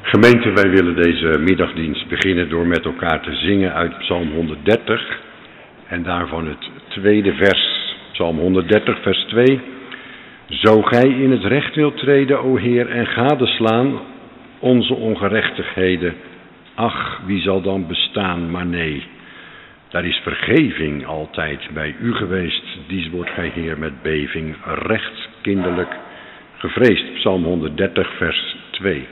Gemeente, wij willen deze middagdienst beginnen door met elkaar te zingen uit Psalm 130 en daarvan het tweede vers, Psalm 130 vers 2. Zo gij in het recht wilt treden, o Heer, en gadeslaan onze ongerechtigheden, ach, wie zal dan bestaan, maar nee. Daar is vergeving altijd bij u geweest, dies wordt gij Heer met beving, recht kinderlijk gevreesd. Psalm 130 vers 2.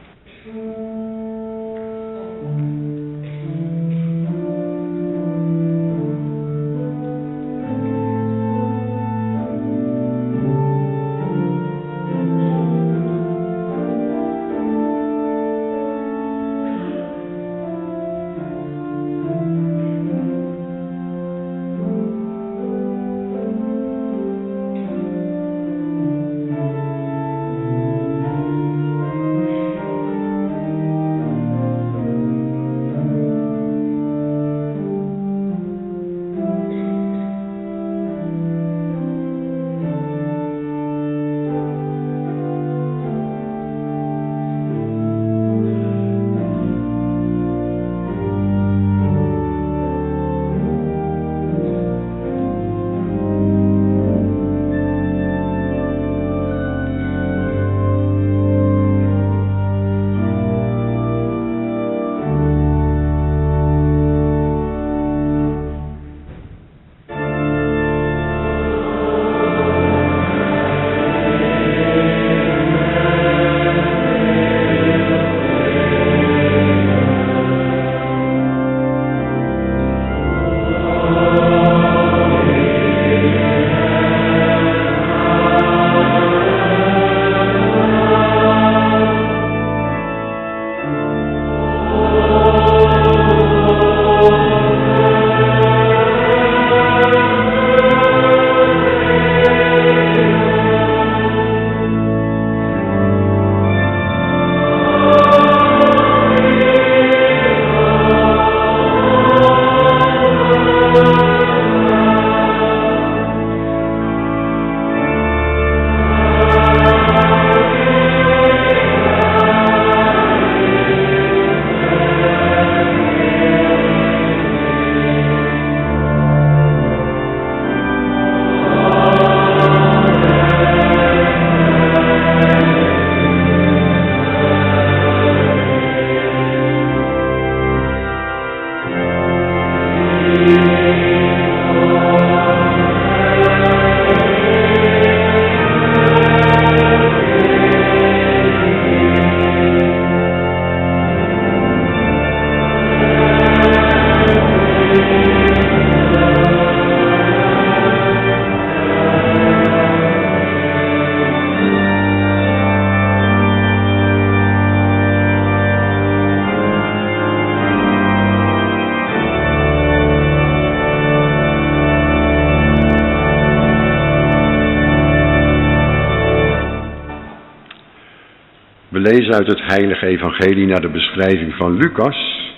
We lezen uit het Heilige Evangelie naar de beschrijving van Lucas.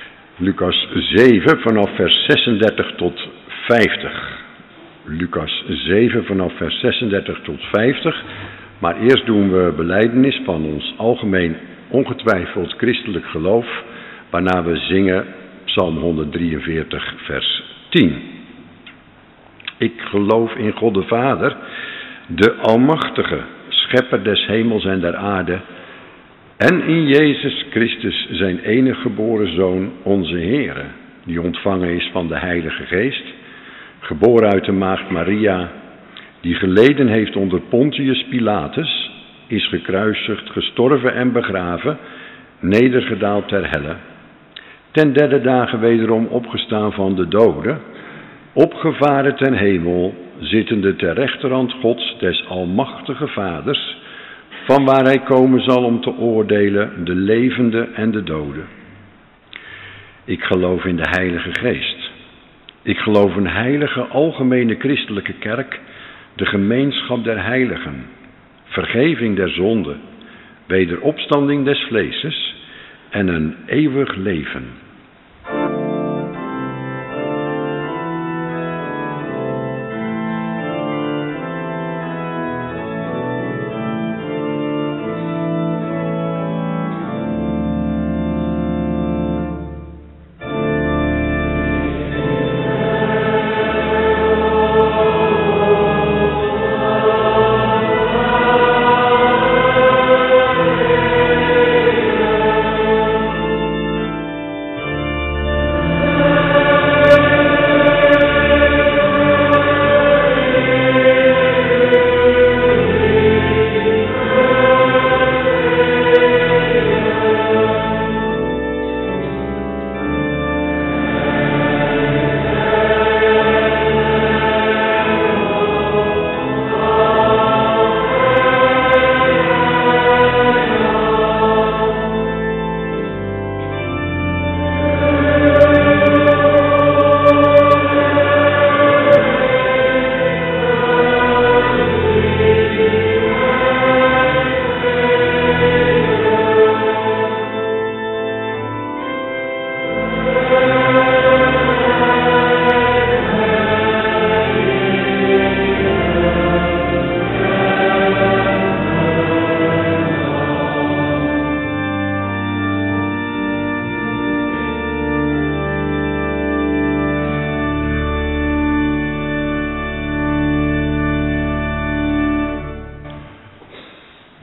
Lucas 7 vanaf vers 36 tot 50. Lucas 7 vanaf vers 36 tot 50. Maar eerst doen we belijdenis van ons algemeen ongetwijfeld christelijk geloof, waarna we zingen Psalm 143 vers 10. Ik geloof in God de Vader, de Almachtige, Schepper des hemels en der aarde, en in Jezus Christus, zijn enige geboren Zoon, onze Heere, die ontvangen is van de Heilige Geest, geboren uit de maagd Maria, die geleden heeft onder Pontius Pilatus, is gekruisigd, gestorven en begraven, nedergedaald ter helle, ten derde dagen wederom opgestaan van de doden, opgevaren ten hemel, zittende ter rechterhand Gods des Almachtige Vaders, van waar hij komen zal om te oordelen de levenden en de doden. Ik geloof in de Heilige Geest. Ik geloof een heilige algemene christelijke kerk, de gemeenschap der heiligen, vergeving der zonden, wederopstanding des vleeses en een eeuwig leven.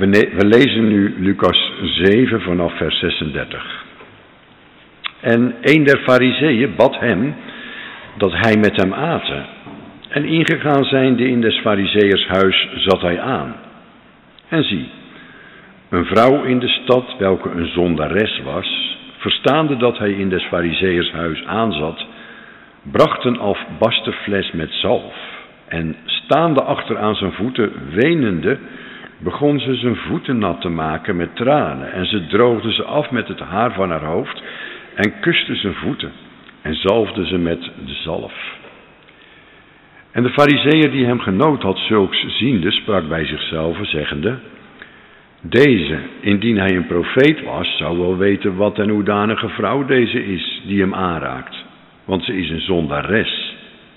We lezen nu Lucas 7 vanaf vers 36. En een der fariseeën bad hem dat hij met hem aten. En ingegaan zijnde in des fariseërs huis zat hij aan. En zie, een vrouw in de stad, welke een zondares was, verstaande dat hij in des fariseërs huis aanzat, bracht een albasterfles met zalf. En staande achter aan zijn voeten, wenende, begon ze zijn voeten nat te maken met tranen. En ze droogde ze af met het haar van haar hoofd en kuste zijn voeten en zalfde ze met de zalf. En de farizeeër die hem genood had zulks ziende, sprak bij zichzelf zeggende: deze, indien hij een profeet was, zou wel weten wat en hoedanige vrouw deze is die hem aanraakt, want ze is een zondares.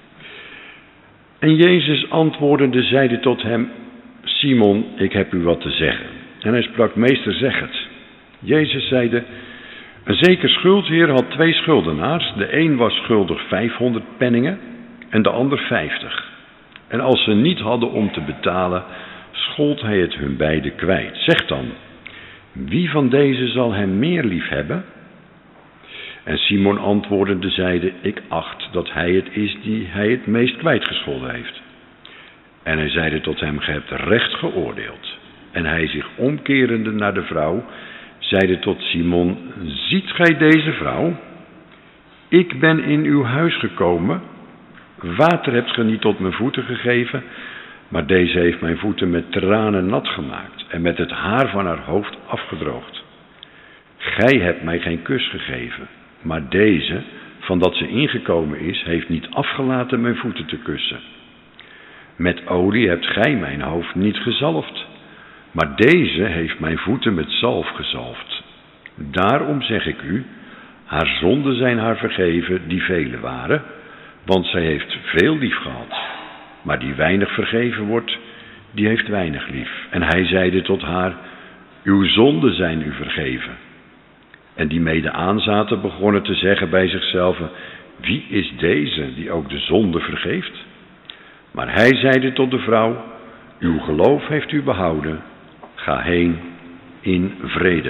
En Jezus antwoordende zeide tot hem: Simon, ik heb u wat te zeggen. En hij sprak: meester, zeg het. Jezus zeide: een zeker schuldheer had 2 schuldenaars. De een was schuldig 500 penningen en de ander 50. En als ze niet hadden om te betalen, schold hij het hun beiden kwijt. Zeg dan, wie van deze zal hem meer lief hebben? En Simon antwoordende zeide: ik acht dat hij het is die hij het meest kwijtgescholden heeft. En hij zeide tot hem: gij hebt recht geoordeeld. En hij zich omkerende naar de vrouw, zeide tot Simon: ziet gij deze vrouw? Ik ben in uw huis gekomen, water hebt ge niet tot mijn voeten gegeven, maar deze heeft mijn voeten met tranen nat gemaakt en met het haar van haar hoofd afgedroogd. Gij hebt mij geen kus gegeven, maar deze, van dat ze ingekomen is, heeft niet afgelaten mijn voeten te kussen. Met olie hebt gij mijn hoofd niet gezalfd, maar deze heeft mijn voeten met zalf gezalfd. Daarom zeg ik u, haar zonden zijn haar vergeven, die vele waren, want zij heeft veel lief gehad. Maar die weinig vergeven wordt, die heeft weinig lief. En hij zeide tot haar: uw zonden zijn u vergeven. En die mede aanzaten begonnen te zeggen bij zichzelf: wie is deze die ook de zonde vergeeft? Maar hij zeide tot de vrouw: uw geloof heeft u behouden. Ga heen in vrede.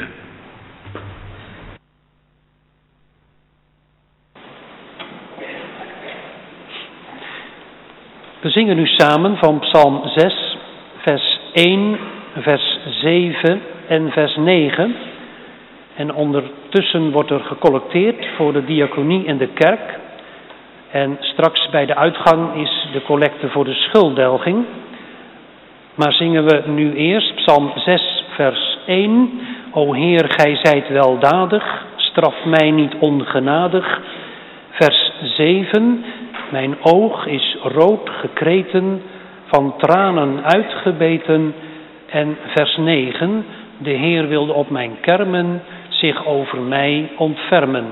We zingen nu samen van Psalm 6, vers 1, vers 7 en vers 9. En ondertussen wordt er gecollecteerd voor de diaconie in de kerk. En straks bij de uitgang is de collecte voor de schulddelging. Maar zingen we nu eerst Psalm 6, vers 1. O Heer, gij zijt weldadig, straf mij niet ongenadig. Vers 7. Mijn oog is rood gekreten, van tranen uitgebeten. En vers 9. De Heer wilde op mijn kermen zich over mij ontfermen.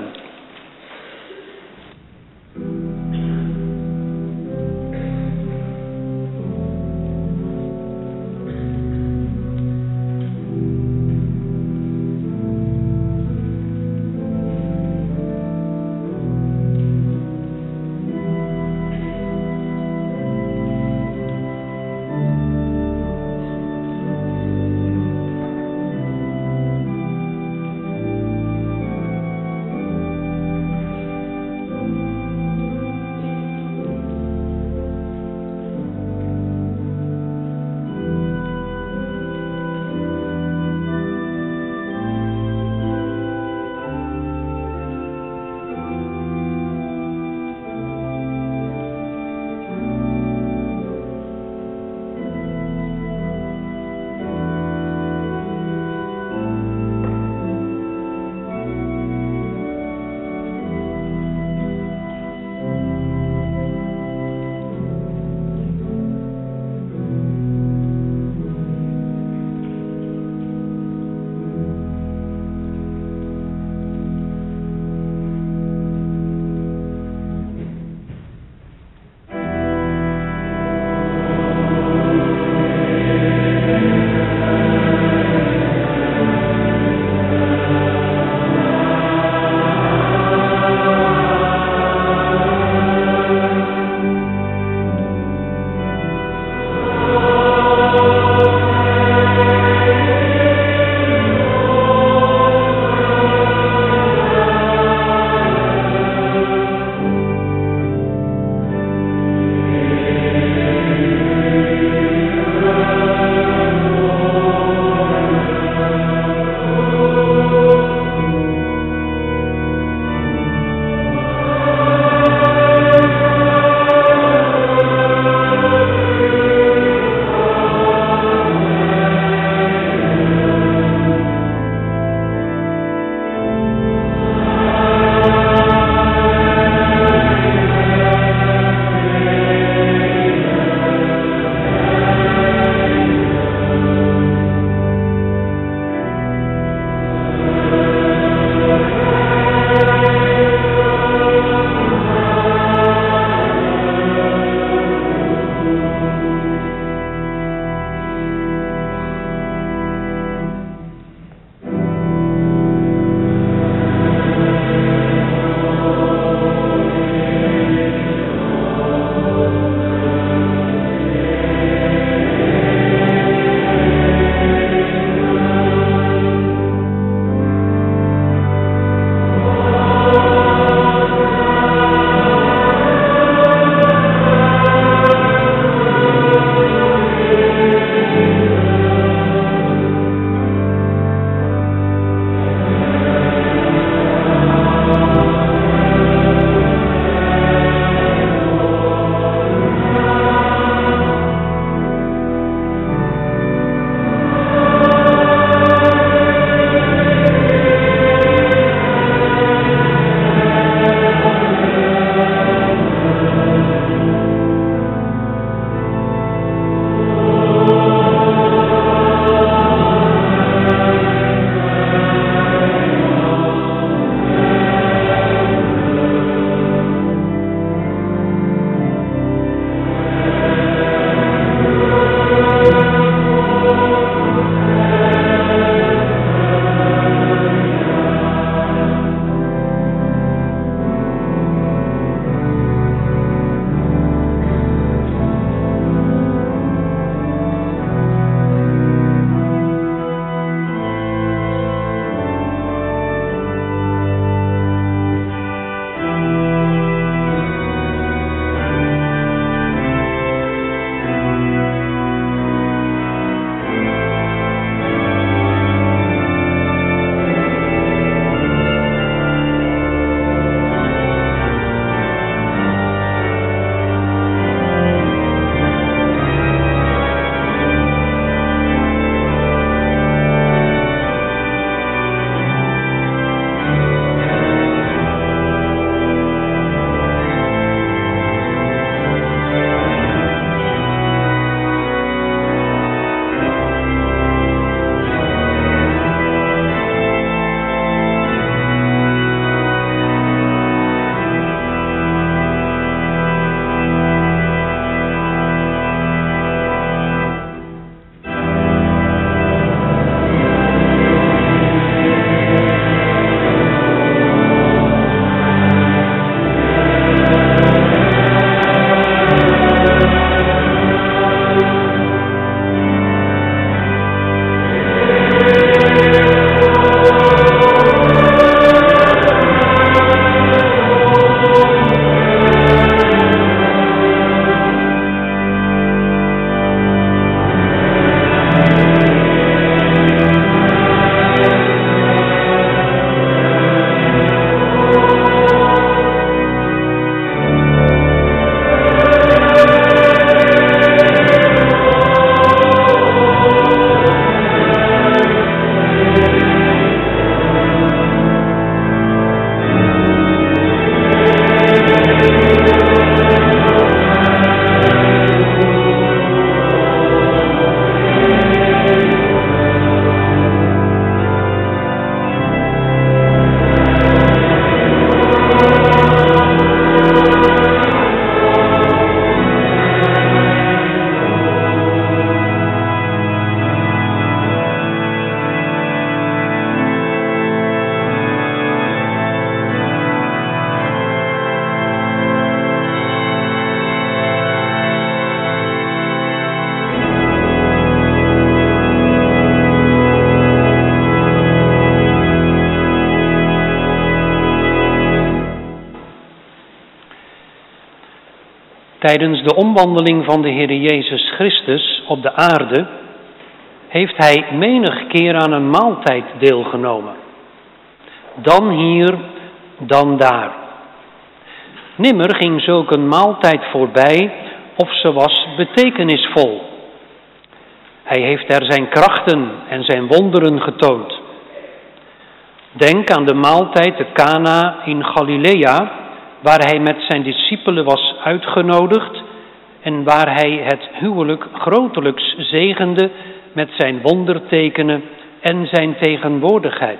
Tijdens de omwandeling van de Heer Jezus Christus op de aarde heeft hij menig keer aan een maaltijd deelgenomen. Dan hier, dan daar. Nimmer ging zulk een maaltijd voorbij of ze was betekenisvol. Hij heeft er zijn krachten en zijn wonderen getoond. Denk aan de maaltijd te Cana in Galilea, waar hij met zijn discipelen was uitgenodigd en waar hij het huwelijk grotelijks zegende met zijn wondertekenen en zijn tegenwoordigheid.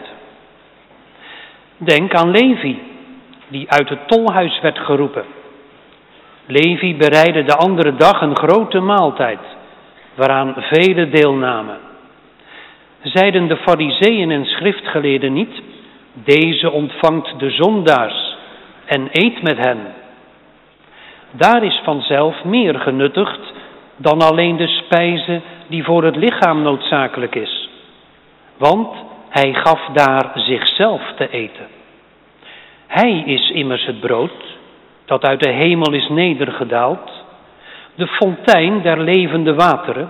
Denk aan Levi, die uit het tolhuis werd geroepen. Levi bereidde de andere dag een grote maaltijd, waaraan velen deelnamen. Zeiden de Farizeeën en schriftgeleerden niet: deze ontvangt de zondaars en eet met hen. Daar is vanzelf meer genuttigd dan alleen de spijze die voor het lichaam noodzakelijk is. Want hij gaf daar zichzelf te eten. Hij is immers het brood dat uit de hemel is nedergedaald, de fontein der levende wateren.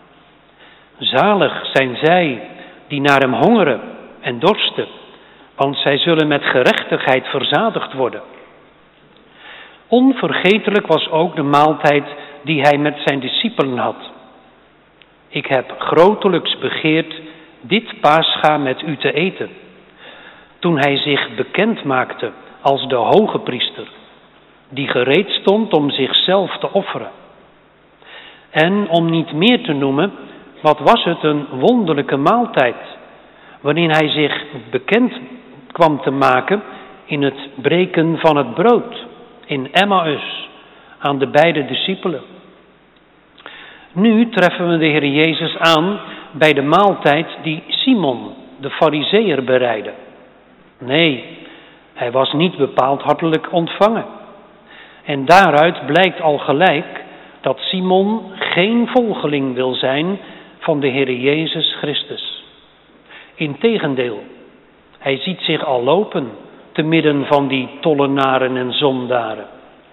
Zalig zijn zij die naar hem hongeren en dorsten, want zij zullen met gerechtigheid verzadigd worden. Onvergetelijk was ook de maaltijd die hij met zijn discipelen had. Ik heb grotelijks begeerd dit Pascha met u te eten, toen hij zich bekend maakte als de hoge priester, die gereed stond om zichzelf te offeren. En om niet meer te noemen, wat was het een wonderlijke maaltijd, waarin hij zich bekend kwam te maken in het breken van het brood in Emmaus aan de beide discipelen. Nu treffen we de Heer Jezus aan bij de maaltijd die Simon, de Farizeeër, bereidde. Nee, hij was niet bepaald hartelijk ontvangen. En daaruit blijkt al gelijk dat Simon geen volgeling wil zijn van de Heer Jezus Christus. Integendeel, hij ziet zich al lopen te midden van die tollenaren en zondaren.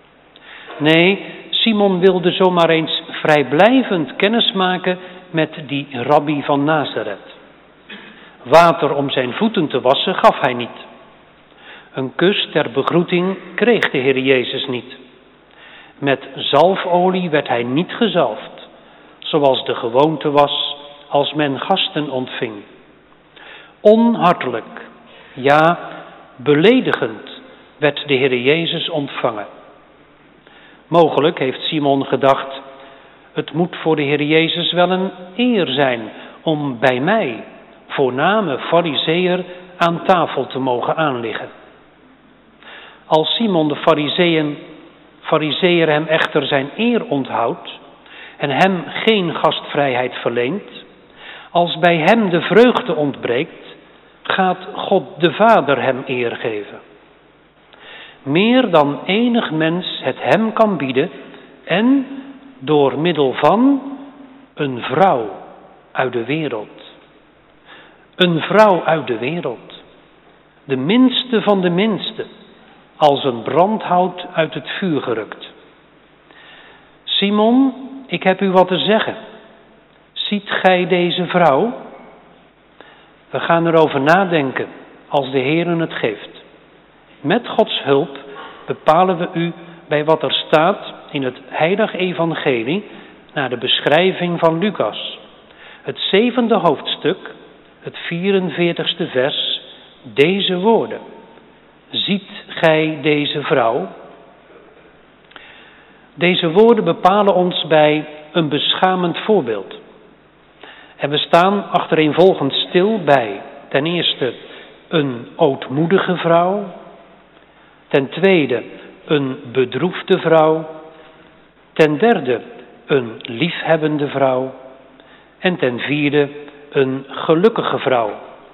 Nee, Simon wilde zomaar eens vrijblijvend kennismaken met die rabbi van Nazareth. Water om zijn voeten te wassen gaf hij niet. Een kus ter begroeting kreeg de Heer Jezus niet. Met zalfolie werd hij niet gezalfd, zoals de gewoonte was als men gasten ontving. Onhartelijk, ja, beledigend werd de Heer Jezus ontvangen. Mogelijk heeft Simon gedacht: het moet voor de Heer Jezus wel een eer zijn om bij mij, voorname Farizeeër, aan tafel te mogen aanliggen. Als Simon de Farizeeër hem echter zijn eer onthoudt en hem geen gastvrijheid verleent, als bij hem de vreugde ontbreekt, gaat God de Vader hem eer geven. Meer dan enig mens het hem kan bieden en door middel van een vrouw uit de wereld. Een vrouw uit de wereld, de minste van de minste, als een brandhout uit het vuur gerukt. Simon, ik heb u wat te zeggen. Ziet gij deze vrouw? We gaan erover nadenken als de Heer het geeft. Met Gods hulp bepalen we u bij wat er staat in het Heilig Evangelie naar de beschrijving van Lucas. Het 7e hoofdstuk, het 44ste vers, deze woorden. Ziet gij deze vrouw? Deze woorden bepalen ons bij een beschamend voorbeeld. En we staan achtereenvolgend stil bij, ten eerste, een ootmoedige vrouw. Ten tweede, een bedroefde vrouw. Ten derde, een liefhebbende vrouw. En ten vierde, een gelukkige vrouw.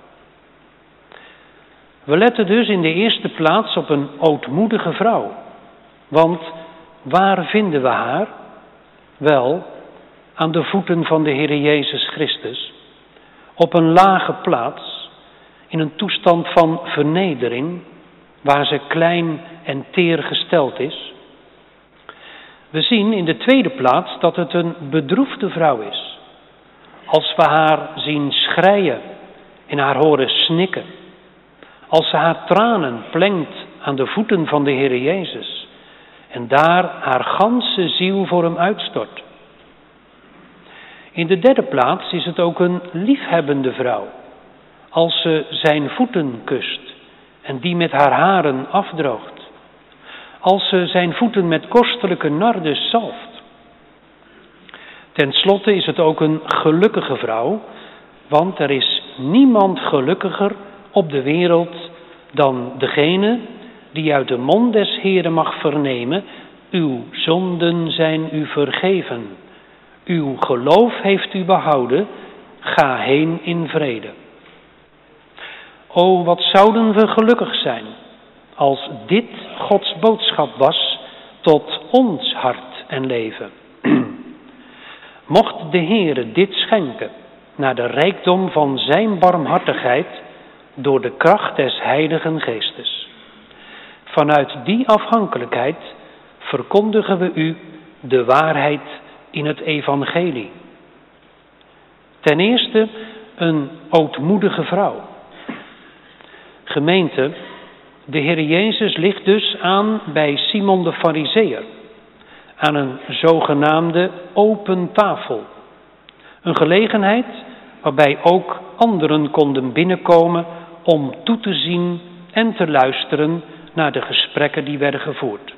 We letten dus in de eerste plaats op een ootmoedige vrouw. Want waar vinden we haar? Wel, aan de voeten van de Heer Jezus Christus. Op een lage plaats, in een toestand van vernedering, waar ze klein en teer gesteld is. We zien in de tweede plaats dat het een bedroefde vrouw is. Als we haar zien schreien en haar horen snikken. Als ze haar tranen plengt aan de voeten van de Heere Jezus. En daar haar ganse ziel voor hem uitstort. In de derde plaats is het ook een liefhebbende vrouw. Als ze zijn voeten kust en die met haar haren afdroogt. Als ze zijn voeten met kostelijke nardus zalft. Ten slotte is het ook een gelukkige vrouw, want er is niemand gelukkiger op de wereld dan degene die uit de mond des Heeren mag vernemen: uw zonden zijn u vergeven. Uw geloof heeft u behouden, ga heen in vrede. O, wat zouden we gelukkig zijn als dit Gods boodschap was tot ons hart en leven. Mocht de Heere dit schenken naar de rijkdom van zijn barmhartigheid door de kracht des Heiligen Geestes. Vanuit die afhankelijkheid verkondigen we u de waarheid in het evangelie. Ten eerste een ootmoedige vrouw. Gemeente, de Heer Jezus ligt dus aan bij Simon de Farizeeër, aan een zogenaamde open tafel. Een gelegenheid waarbij ook anderen konden binnenkomen om toe te zien en te luisteren naar de gesprekken die werden gevoerd.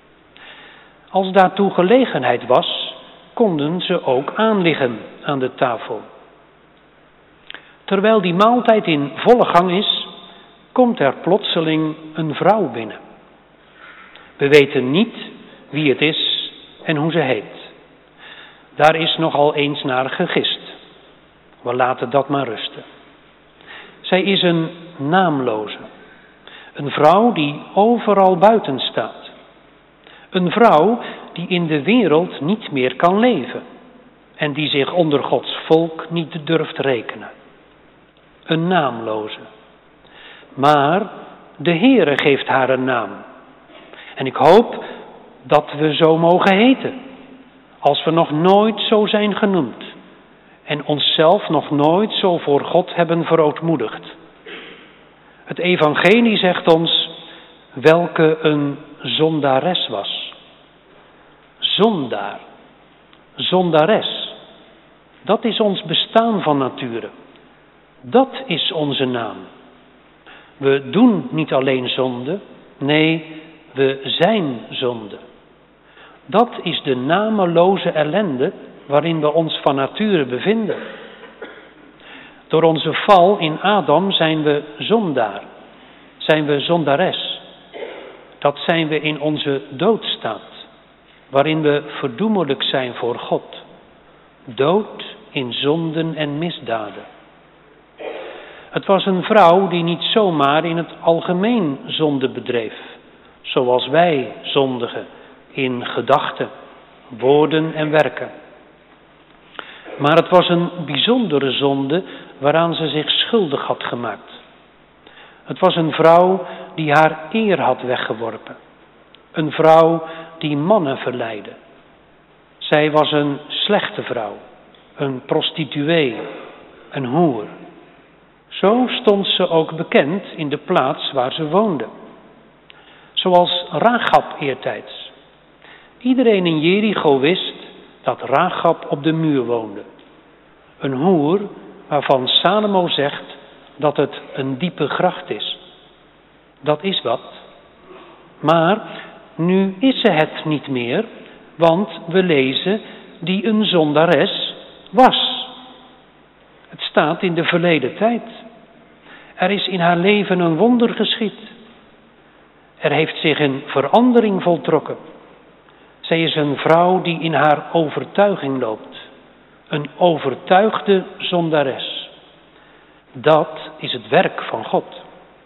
Als daartoe gelegenheid was, konden ze ook aanliggen aan de tafel. Terwijl die maaltijd in volle gang is, komt er plotseling een vrouw binnen. We weten niet wie het is en hoe ze heet. Daar is nogal eens naar gegist. We laten dat maar rusten. Zij is een naamloze. Een vrouw die overal buiten staat. Een vrouw die in de wereld niet meer kan leven. En die zich onder Gods volk niet durft rekenen. Een naamloze. Maar de Heere geeft haar een naam. En ik hoop dat we zo mogen heten. Als we nog nooit zo zijn genoemd. En onszelf nog nooit zo voor God hebben verootmoedigd. Het evangelie zegt ons welke een zondares was. Zondaar. Zondares. Dat is ons bestaan van nature. Dat is onze naam. We doen niet alleen zonde, nee, we zijn zonde. Dat is de nameloze ellende waarin we ons van nature bevinden. Door onze val in Adam zijn we zondaar, zijn we zondares. Dat zijn we in onze doodstaat, waarin we verdoemelijk zijn voor God. Dood in zonden en misdaden. Het was een vrouw die niet zomaar in het algemeen zonde bedreef, zoals wij zondigen in gedachten, woorden en werken. Maar het was een bijzondere zonde waaraan ze zich schuldig had gemaakt. Het was een vrouw die haar eer had weggeworpen. Een vrouw die mannen verleidde. Zij was een slechte vrouw, een prostituee, een hoer. Zo stond ze ook bekend in de plaats waar ze woonde. Zoals Rachab eertijds. Iedereen in Jericho wist dat Rachab op de muur woonde. Een hoer waarvan Salomo zegt dat het een diepe gracht is. Dat is wat. Maar nu is ze het niet meer, want we lezen die een zondares was. Het staat in de verleden tijd. Er is in haar leven een wonder geschied. Er heeft zich een verandering voltrokken. Zij is een vrouw die in haar overtuiging loopt. Een overtuigde zondares. Dat is het werk van God.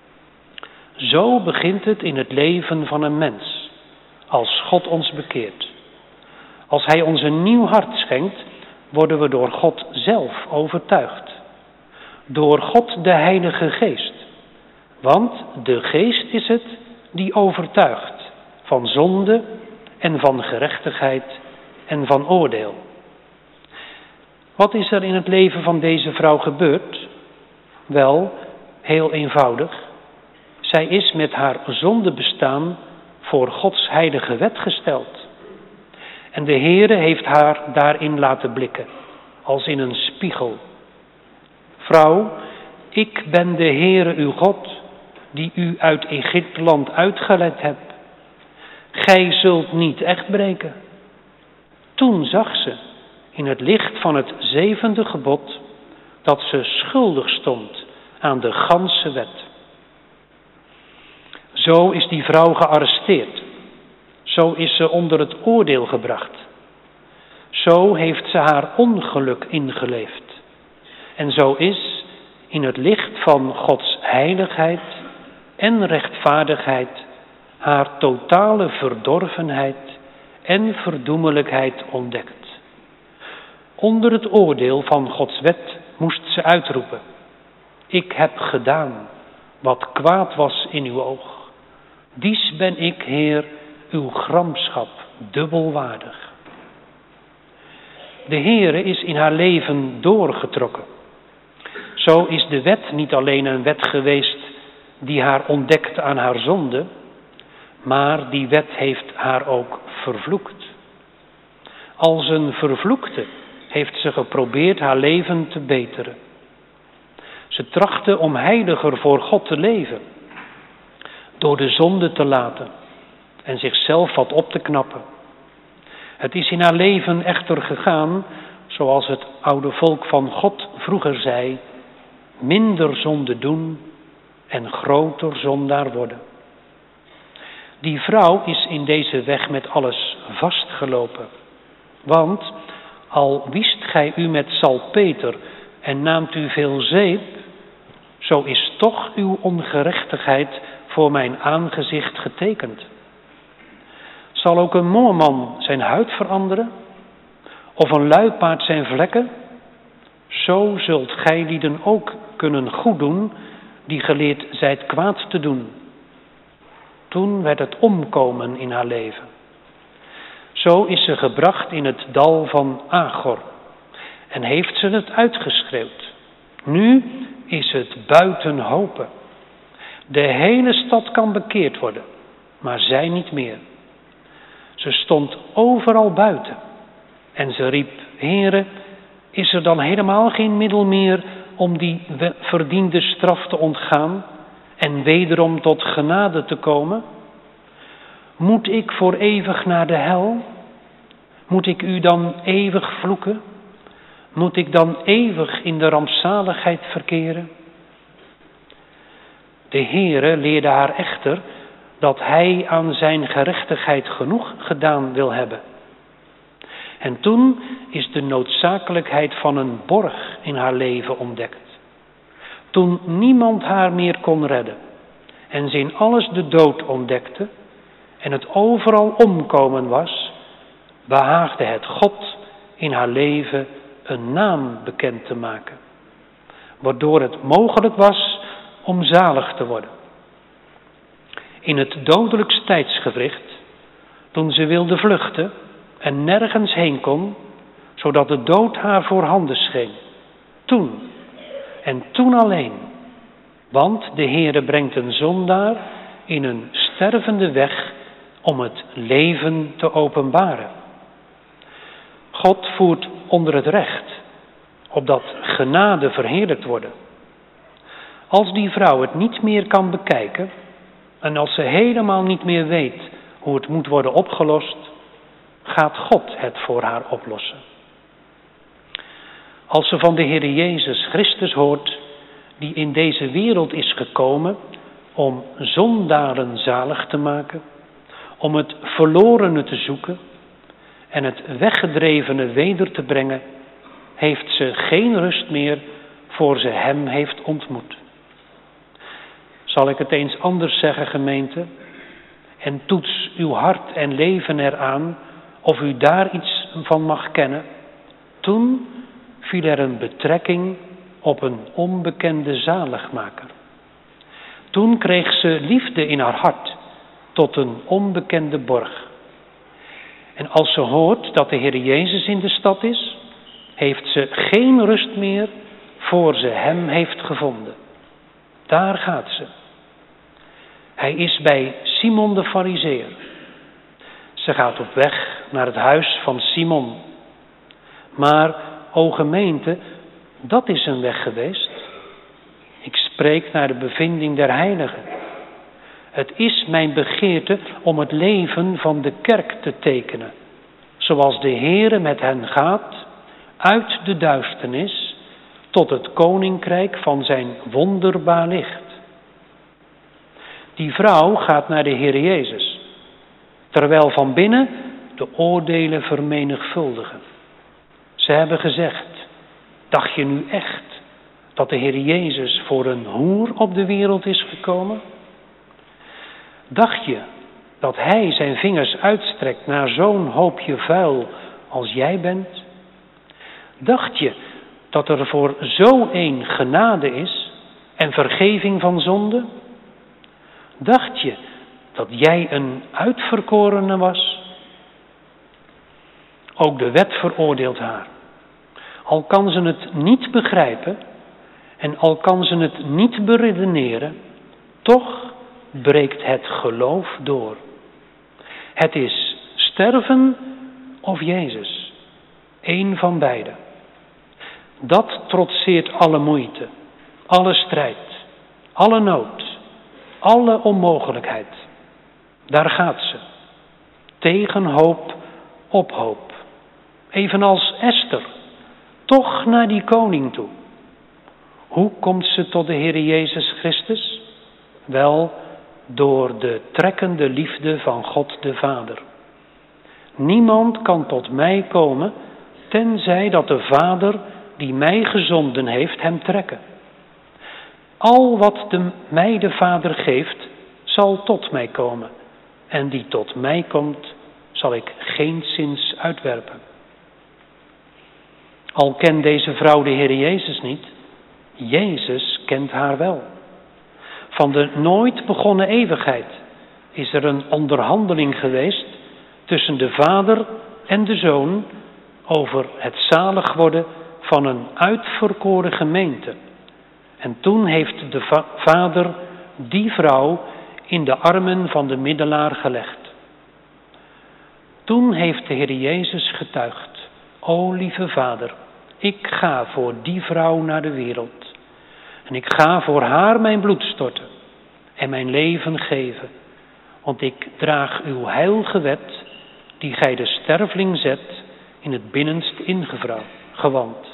Zo begint het in het leven van een mens. Als God ons bekeert. Als Hij ons een nieuw hart schenkt, worden we door God zelf overtuigd. Door God de Heilige Geest. Want de Geest is het die overtuigt van zonde en van gerechtigheid en van oordeel. Wat is er in het leven van deze vrouw gebeurd? Wel, heel eenvoudig. Zij is met haar zondebestaan voor Gods heilige wet gesteld. En de Heere heeft haar daarin laten blikken, als in een spiegel. Vrouw, ik ben de Heere uw God, die u uit Egypteland uitgeleid heb. Gij zult niet echt breken. Toen zag ze, in het licht van het 7e gebod, dat ze schuldig stond aan de ganse wet. Zo is die vrouw gearresteerd. Zo is ze onder het oordeel gebracht. Zo heeft ze haar ongeluk ingeleefd. En zo is, in het licht van Gods heiligheid en rechtvaardigheid, haar totale verdorvenheid en verdoemelijkheid ontdekt. Onder het oordeel van Gods wet moest ze uitroepen: ik heb gedaan wat kwaad was in uw oog. Dies ben ik, Heer, uw gramschap dubbelwaardig. De Heere is in haar leven doorgetrokken. Zo is de wet niet alleen een wet geweest die haar ontdekte aan haar zonde, maar die wet heeft haar ook vervloekt. Als een vervloekte heeft ze geprobeerd haar leven te beteren. Ze trachtte om heiliger voor God te leven, door de zonde te laten en zichzelf wat op te knappen. Het is in haar leven echter gegaan, zoals het oude volk van God vroeger zei: minder zonde doen en groter zondaar worden. Die vrouw is in deze weg met alles vastgelopen. Want al wiest gij u met salpeter en naamt u veel zeep, zo is toch uw ongerechtigheid voor mijn aangezicht getekend. Zal ook een moorman zijn huid veranderen? Of een luipaard zijn vlekken? Zo zult gij lieden ook kunnen goed doen, die geleerd zijt kwaad te doen. Toen werd het omkomen in haar leven. Zo is ze gebracht in het dal van Agor en heeft ze het uitgeschreeuwd. Nu is het buiten hopen. De hele stad kan bekeerd worden, maar zij niet meer. Ze stond overal buiten en ze riep: Heere, is er dan helemaal geen middel meer om die verdiende straf te ontgaan en wederom tot genade te komen? Moet ik voor eeuwig naar de hel? Moet ik u dan eeuwig vloeken? Moet ik dan eeuwig in de rampzaligheid verkeren? De Heere leerde haar echter dat hij aan zijn gerechtigheid genoeg gedaan wil hebben. En toen is de noodzakelijkheid van een borg in haar leven ontdekt. Toen niemand haar meer kon redden en ze in alles de dood ontdekte en het overal omkomen was, behaagde het God in haar leven een naam bekend te maken, waardoor het mogelijk was om zalig te worden. In het dodelijkste tijdsgewricht, toen ze wilde vluchten en nergens heen kon, zodat de dood haar voorhanden scheen, toen en toen alleen, want de Heere brengt een zondaar in een stervende weg om het leven te openbaren. God voert onder het recht, opdat genade verheerlijkt worden. Als die vrouw het niet meer kan bekijken en als ze helemaal niet meer weet hoe het moet worden opgelost, gaat God het voor haar oplossen. Als ze van de Heer Jezus Christus hoort, die in deze wereld is gekomen om zondaren zalig te maken, om het verlorene te zoeken en het weggedrevene weder te brengen, heeft ze geen rust meer voor ze hem heeft ontmoet. Zal ik het eens anders zeggen, gemeente? En toets uw hart en leven eraan of u daar iets van mag kennen. Toen viel er een betrekking op een onbekende zaligmaker. Toen kreeg ze liefde in haar hart tot een onbekende borg. En als ze hoort dat de Heer Jezus in de stad is, heeft ze geen rust meer voor ze hem heeft gevonden. Daar gaat ze. Hij is bij Simon de Farizeer. Ze gaat op weg naar het huis van Simon. Maar, o gemeente, dat is een weg geweest. Ik spreek naar de bevinding der heiligen. Het is mijn begeerte om het leven van de kerk te tekenen, zoals de Heere met hen gaat, uit de duisternis tot het koninkrijk van zijn wonderbaar licht. Die vrouw gaat naar de Heer Jezus, terwijl van binnen de oordelen vermenigvuldigen. Ze hebben gezegd, dacht je nu echt dat de Heer Jezus voor een hoer op de wereld is gekomen? Dacht je dat hij zijn vingers uitstrekt naar zo'n hoopje vuil als jij bent? Dacht je dat er voor zo een genade is en vergeving van zonde? Dacht je dat jij een uitverkorene was? Ook de wet veroordeelt haar. Al kan ze het niet begrijpen en al kan ze het niet beredeneren, toch breekt het geloof door. Het is sterven of Jezus, één van beide. Dat trotseert alle moeite, alle strijd, alle nood, alle onmogelijkheid. Daar gaat ze, tegen hoop op hoop. Evenals Esther, toch naar die koning toe. Hoe komt ze tot de Heer Jezus Christus? Wel, door de trekkende liefde van God de Vader. Niemand kan tot mij komen, tenzij dat de Vader die mij gezonden heeft hem trekken. Al wat mij de Vader geeft, zal tot mij komen. En die tot mij komt, zal ik geenszins uitwerpen. Al kent deze vrouw de Heer Jezus niet, Jezus kent haar wel. Van de nooit begonnen eeuwigheid is er een onderhandeling geweest tussen de Vader en de Zoon over het zalig worden van een uitverkoren gemeente. En toen heeft de Vader die vrouw in de armen van de middelaar gelegd. Toen heeft de Heer Jezus getuigd, o lieve Vader, ik ga voor die vrouw naar de wereld. En ik ga voor haar mijn bloed storten en mijn leven geven. Want ik draag uw heilige wet, die gij de sterveling zet, in het binnenst ingewand.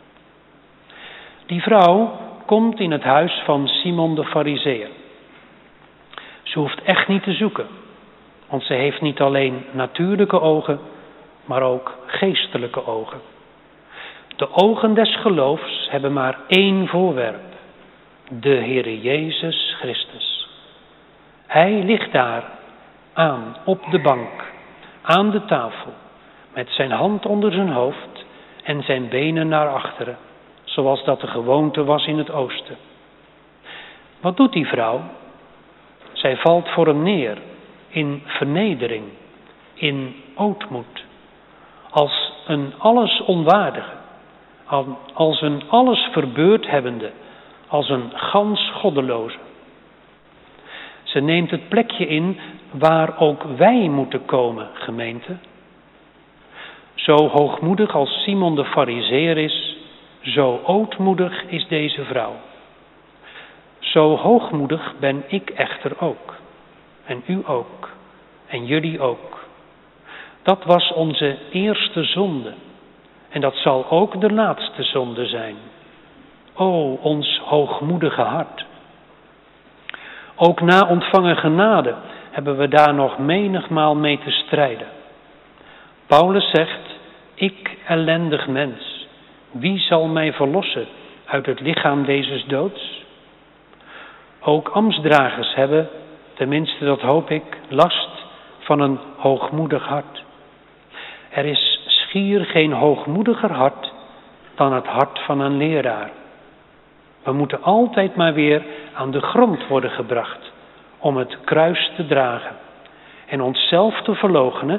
Die vrouw komt in het huis van Simon de Farizeer. Ze hoeft echt niet te zoeken, want ze heeft niet alleen natuurlijke ogen, maar ook geestelijke ogen. De ogen des geloofs hebben maar één voorwerp, de Heere Jezus Christus. Hij ligt daar aan op de bank, aan de tafel, met zijn hand onder zijn hoofd en zijn benen naar achteren, zoals dat de gewoonte was in het oosten. Wat doet die vrouw? Zij valt voor hem neer, in vernedering, in ootmoed, als een alles onwaardige, als een alles verbeurd hebbende, als een gans goddeloze. Ze neemt het plekje in waar ook wij moeten komen, gemeente. Zo hoogmoedig als Simon de Farizeer is, zo ootmoedig is deze vrouw. Zo hoogmoedig ben ik echter ook. En u ook. En jullie ook. Dat was onze eerste zonde. En dat zal ook de laatste zonde zijn. O, ons hoogmoedige hart. Ook na ontvangen genade hebben we daar nog menigmaal mee te strijden. Paulus zegt, ik ellendig mens, wie zal mij verlossen uit het lichaam deze doods? Ook ambtsdragers hebben, tenminste dat hoop ik, last van een hoogmoedig hart. Er is schier geen hoogmoediger hart dan het hart van een leraar. We moeten altijd maar weer aan de grond worden gebracht om het kruis te dragen en onszelf te verloochenen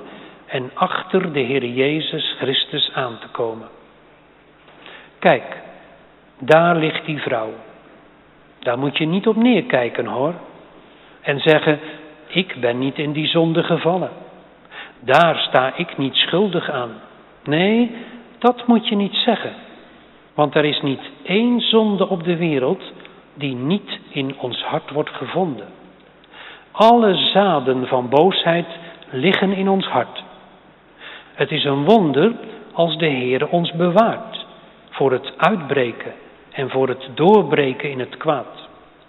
en achter de Heer Jezus Christus aan te komen. Kijk, daar ligt die vrouw. Daar moet je niet op neerkijken hoor. En zeggen, ik ben niet in die zonde gevallen. Daar sta ik niet schuldig aan. Nee, dat moet je niet zeggen. Want er is niet één zonde op de wereld die niet in ons hart wordt gevonden. Alle zaden van boosheid liggen in ons hart. Het is een wonder als de Heer ons bewaart voor het uitbreken en voor het doorbreken in het kwaad.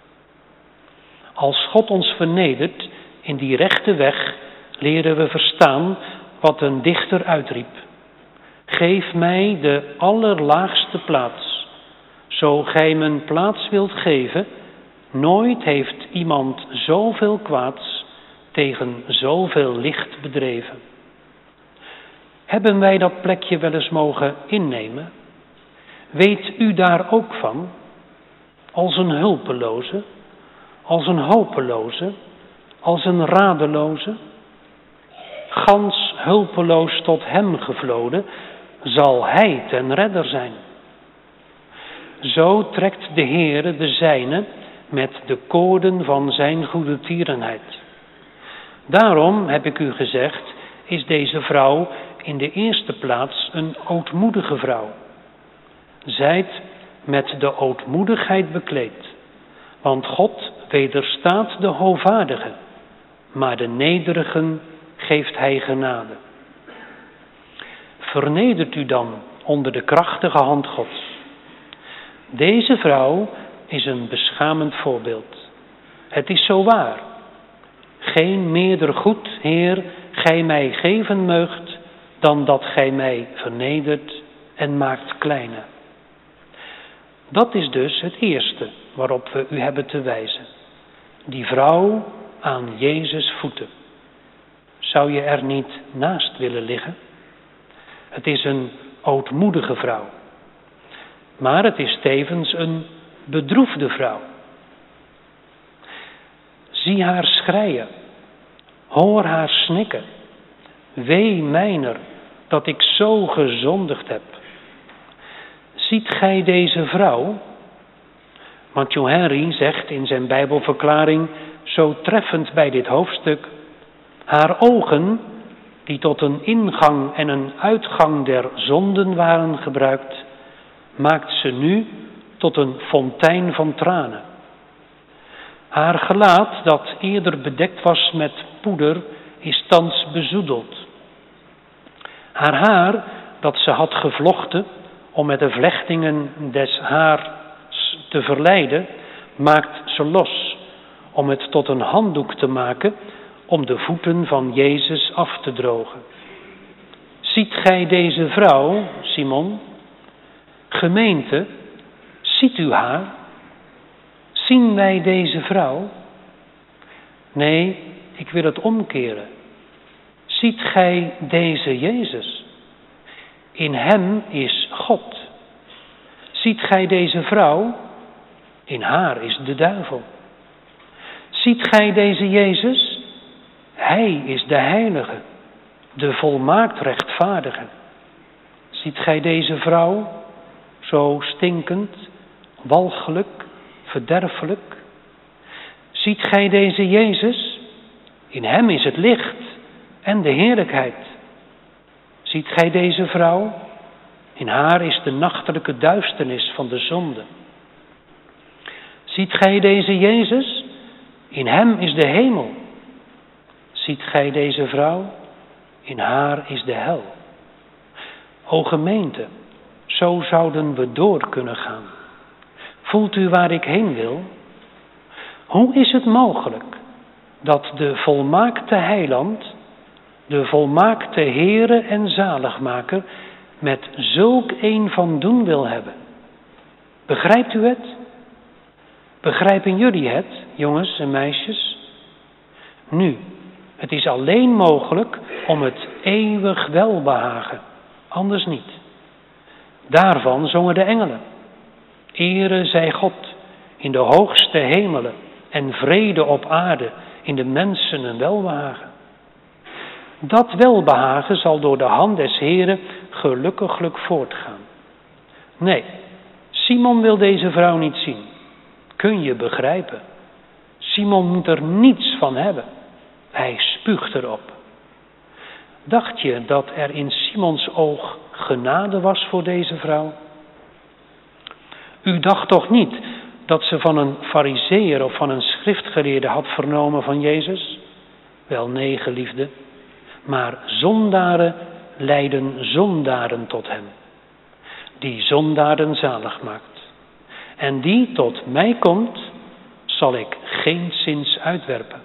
Als God ons vernedert in die rechte weg, leren we verstaan wat een dichter uitriep. Geef mij de allerlaagste plaats, zo gij mijn plaats wilt geven. Nooit heeft iemand zoveel kwaads tegen zoveel licht bedreven. Hebben wij dat plekje wel eens mogen innemen? Weet u daar ook van? Als een hulpeloze, als een hopeloze, als een radeloze? Gans hulpeloos tot hem gevloden, zal hij ten redder zijn. Zo trekt de Heere de zijne met de koorden van zijn goedertierenheid. Daarom, heb ik u gezegd, is deze vrouw in de eerste plaats een ootmoedige vrouw. Zijt met de ootmoedigheid bekleed, want God wederstaat de hoogvaardigen, maar de nederigen geeft hij genade. Vernedert u dan onder de krachtige hand Gods. Deze vrouw is een beschamend voorbeeld. Het is zo waar. Geen meerder goed, Heer, gij mij geven meugt, dan dat gij mij vernedert en maakt kleiner. Dat is dus het eerste waarop we u hebben te wijzen. Die vrouw aan Jezus' voeten. Zou je er niet naast willen liggen? Het is een ootmoedige vrouw. Maar het is tevens een bedroefde vrouw. Zie haar schreien. Hoor haar snikken. Wee mijner dat ik zo gezondigd heb. Ziet gij deze vrouw? Matthew Henry zegt in zijn Bijbelverklaring zo treffend bij dit hoofdstuk: haar ogen, die tot een ingang en een uitgang der zonden waren gebruikt, maakt ze nu tot een fontein van tranen. Haar gelaat, dat eerder bedekt was met poeder, is thans bezoedeld. Haar haar, dat ze had gevlochten om met de vlechtingen des haars te verleiden, maakt ze los om het tot een handdoek te maken om de voeten van Jezus af te drogen. Ziet gij deze vrouw, Simon? Gemeente, ziet u haar? Zien wij deze vrouw? Nee, ik wil het omkeren. Ziet gij deze Jezus? In hem is God. Ziet gij deze vrouw? In haar is de duivel. Ziet gij deze Jezus? Hij is de heilige, de volmaakt rechtvaardige. Ziet gij deze vrouw? Zo stinkend, walgelijk, verderfelijk. Ziet gij deze Jezus? In hem is het licht en de heerlijkheid. Ziet gij deze vrouw? In haar is de nachtelijke duisternis van de zonde. Ziet gij deze Jezus? In hem is de hemel. Ziet gij deze vrouw? In haar is de hel. O gemeente, zo zouden we door kunnen gaan. Voelt u waar ik heen wil? Hoe is het mogelijk dat de volmaakte heiland, de volmaakte Heere en zaligmaker, met zulk een van doen wil hebben? Begrijpt u het? Begrijpen jullie het, jongens en meisjes? Nu, het is alleen mogelijk om het eeuwig welbehagen, anders niet. Daarvan zongen de engelen. Ere zij God in de hoogste hemelen en vrede op aarde in de mensen een welbehagen. Dat welbehagen zal door de hand des Heren gelukkiglijk voortgaan. Nee, Simon wil deze vrouw niet zien. Kun je begrijpen? Simon moet er niets van hebben. Hij spuugt erop. Dacht je dat er in Simons oog genade was voor deze vrouw? U dacht toch niet dat ze van een farizeeër of van een schriftgeleerde had vernomen van Jezus? Wel nee, geliefde, maar zondaren leiden zondaren tot hem, die zondaren zalig maakt. En die tot mij komt, zal ik geenszins uitwerpen.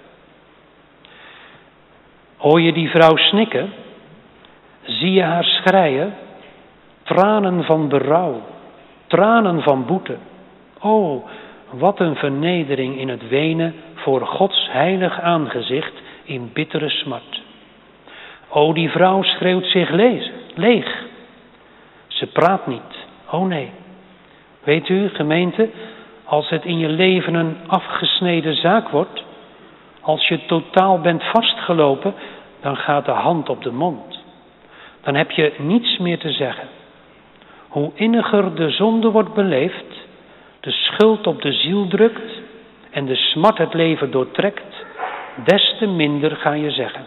Hoor je die vrouw snikken? Zie je haar schreien? Tranen van berouw, tranen van boete. O, wat een vernedering in het wenen voor Gods heilig aangezicht in bittere smart. O, die vrouw schreeuwt zich leeg. Ze praat niet. O nee. Weet u, gemeente, als het in je leven een afgesneden zaak wordt, als je totaal bent vastgelopen, dan gaat de hand op de mond. Dan heb je niets meer te zeggen. Hoe inniger de zonde wordt beleefd, de schuld op de ziel drukt en de smart het leven doortrekt, des te minder ga je zeggen.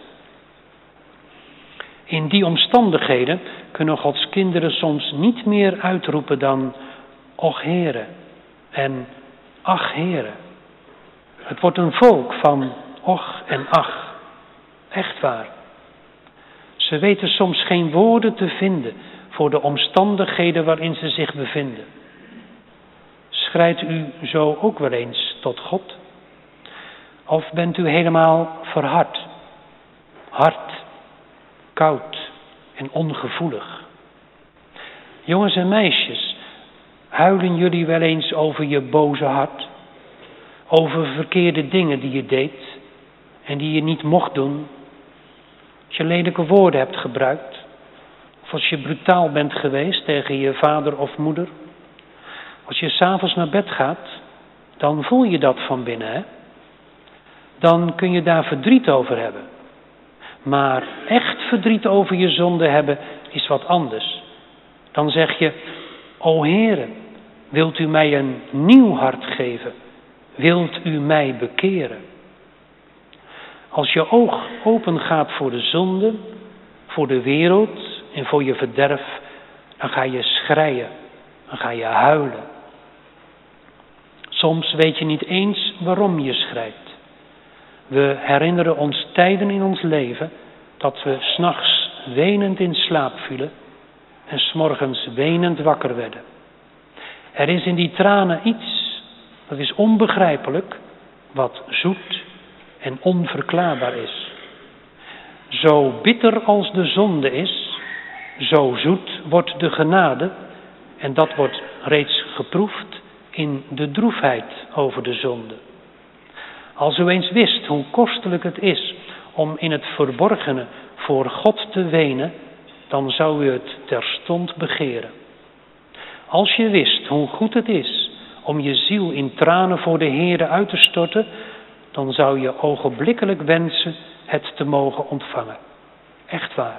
In die omstandigheden kunnen Gods kinderen soms niet meer uitroepen dan och Heere en ach Heere. Het wordt een volk van och en ach. Echt waar. Ze weten soms geen woorden te vinden voor de omstandigheden waarin ze zich bevinden. Schrijdt u zo ook wel eens tot God? Of bent u helemaal verhard, hard, koud en ongevoelig? Jongens en meisjes, huilen jullie wel eens over je boze hart? Over verkeerde dingen die je deed en die je niet mocht doen? Als je lelijke woorden hebt gebruikt, of als je brutaal bent geweest tegen je vader of moeder. Als je 's avonds naar bed gaat, dan voel je dat van binnen, hè? Dan kun je daar verdriet over hebben. Maar echt verdriet over je zonde hebben is wat anders. Dan zeg je, o Heere, wilt u mij een nieuw hart geven? Wilt u mij bekeren? Als je oog open gaat voor de zonde, voor de wereld en voor je verderf, dan ga je schreien, dan ga je huilen. Soms weet je niet eens waarom je schrijt. We herinneren ons tijden in ons leven dat we 's nachts wenend in slaap vielen en 's morgens wenend wakker werden. Er is in die tranen iets, dat is onbegrijpelijk, wat zoet en onverklaarbaar is. Zo bitter als de zonde is, zo zoet wordt de genade, en dat wordt reeds geproefd in de droefheid over de zonde. Als u eens wist hoe kostelijk het is om in het verborgene voor God te wenen, dan zou u het terstond begeren. Als je wist hoe goed het is om je ziel in tranen voor de Heere uit te storten, dan zou je ogenblikkelijk wensen het te mogen ontvangen. Echt waar.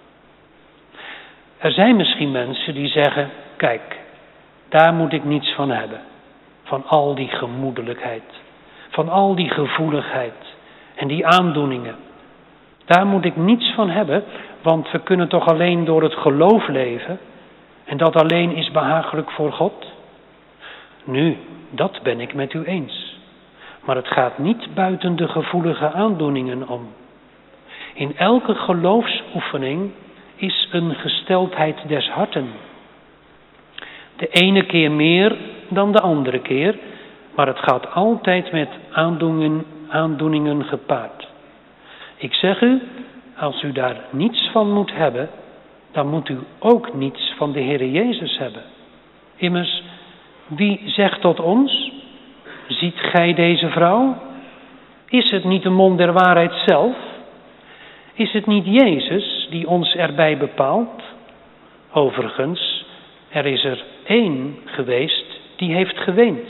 Er zijn misschien mensen die zeggen, kijk, daar moet ik niets van hebben. Van al die gemoedelijkheid, van al die gevoeligheid en die aandoeningen. Daar moet ik niets van hebben, want we kunnen toch alleen door het geloof leven en dat alleen is behagelijk voor God? Nu, dat ben ik met u eens. Maar het gaat niet buiten de gevoelige aandoeningen om. In elke geloofsoefening is een gesteldheid des harten. De ene keer meer dan de andere keer, maar het gaat altijd met aandoeningen gepaard. Ik zeg u, als u daar niets van moet hebben, dan moet u ook niets van de Heere Jezus hebben. Immers, wie zegt tot ons, ziet gij deze vrouw? Is het niet de mond der waarheid zelf? Is het niet Jezus die ons erbij bepaalt? Overigens, er is er één geweest die heeft geweend.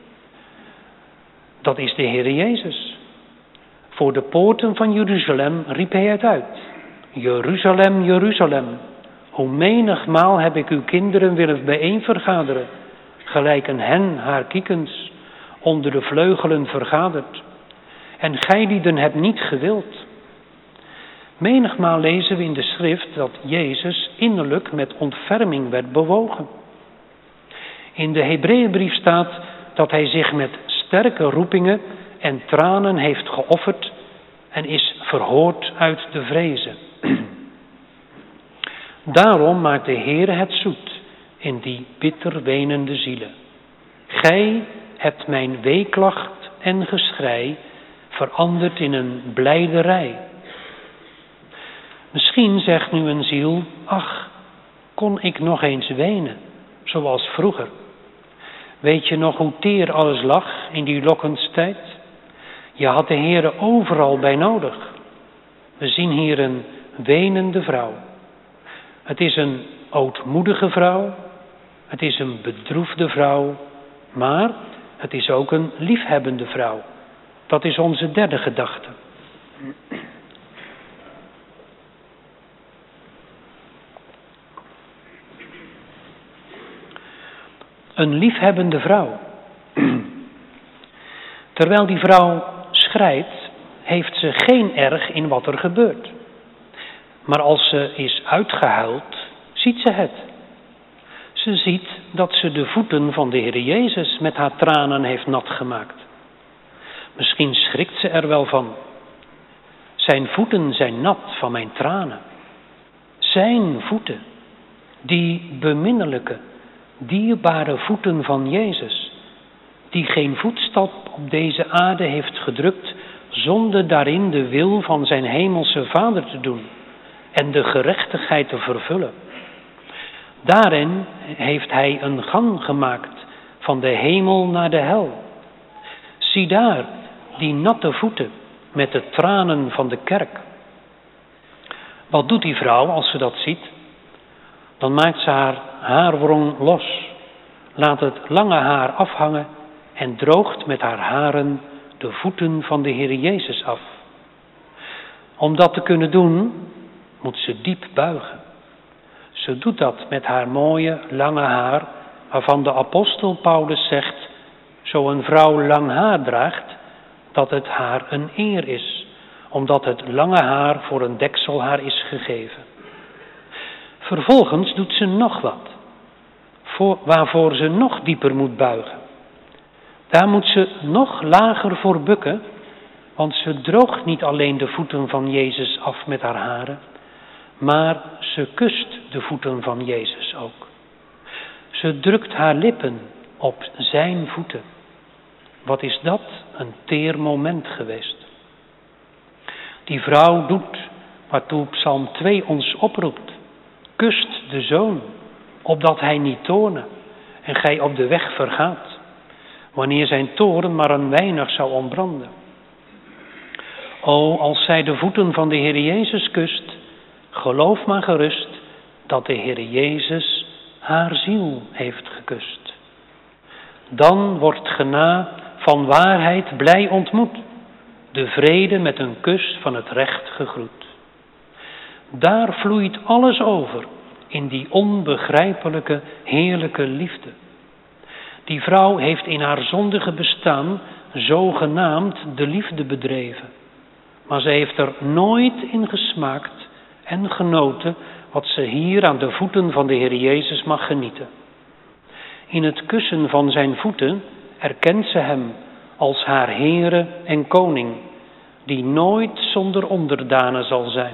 Dat is de Heere Jezus. Voor de poorten van Jeruzalem riep hij het uit. Jeruzalem, Jeruzalem, hoe menigmaal heb ik uw kinderen willen bijeenvergaderen, gelijk een hen haar kiekens onder de vleugelen vergadert. En gijlieden hebt niet gewild. Menigmaal lezen we in de schrift dat Jezus innerlijk met ontferming werd bewogen. In de Hebreeënbrief staat dat hij zich met sterke roepingen en tranen heeft geofferd en is verhoord uit de vrezen. Daarom maakt de Heere het zoet in die bitter wenende zielen. Gij hebt mijn weeklacht en geschrei veranderd in een blijderij. Misschien zegt nu een ziel, ach, kon ik nog eens wenen, zoals vroeger. Weet je nog hoe teer alles lag in die lokkenstijd? Je had de Heere overal bij nodig. We zien hier een wenende vrouw. Het is een ootmoedige vrouw, het is een bedroefde vrouw, maar het is ook een liefhebbende vrouw. Dat is onze derde gedachte. Een liefhebbende vrouw. Terwijl die vrouw schreidt, heeft ze geen erg in wat er gebeurt. Maar als ze is uitgehuild, ziet ze het. Ze ziet dat ze de voeten van de Heer Jezus met haar tranen heeft nat gemaakt. Misschien schrikt ze er wel van. Zijn voeten zijn nat van mijn tranen. Zijn voeten, die beminnelijke, dierbare voeten van Jezus, die geen voetstap op deze aarde heeft gedrukt zonder daarin de wil van zijn hemelse Vader te doen en de gerechtigheid te vervullen. Daarin heeft hij een gang gemaakt van de hemel naar de hel. Zie daar die natte voeten met de tranen van de kerk. Wat doet die vrouw als ze dat ziet? Dan maakt ze haar haarwrong los, laat het lange haar afhangen en droogt met haar haren de voeten van de Heer Jezus af. Om dat te kunnen doen, moet ze diep buigen. Ze doet dat met haar mooie, lange haar, waarvan de apostel Paulus zegt, zo een vrouw lang haar draagt, dat het haar een eer is, omdat het lange haar voor een deksel haar is gegeven. Vervolgens doet ze nog wat, waarvoor ze nog dieper moet buigen. Daar moet ze nog lager voor bukken, want ze droogt niet alleen de voeten van Jezus af met haar haren, maar ze kust de voeten van Jezus ook. Ze drukt haar lippen op zijn voeten. Wat is dat een teer moment geweest. Die vrouw doet waartoe Psalm 2 ons oproept. Kust de Zoon, opdat hij niet toorne en gij op de weg vergaat, wanneer zijn toorn maar een weinig zou ontbranden. O, als zij de voeten van de Heer Jezus kust, geloof maar gerust dat de Heer Jezus haar ziel heeft gekust. Dan wordt gena van waarheid blij ontmoet, de vrede met een kus van het recht gegroet. Daar vloeit alles over in die onbegrijpelijke, heerlijke liefde. Die vrouw heeft in haar zondige bestaan zogenaamd de liefde bedreven. Maar ze heeft er nooit in gesmaakt en genoten wat ze hier aan de voeten van de Heer Jezus mag genieten. In het kussen van zijn voeten erkent ze hem als haar Heere en Koning, die nooit zonder onderdanen zal zijn.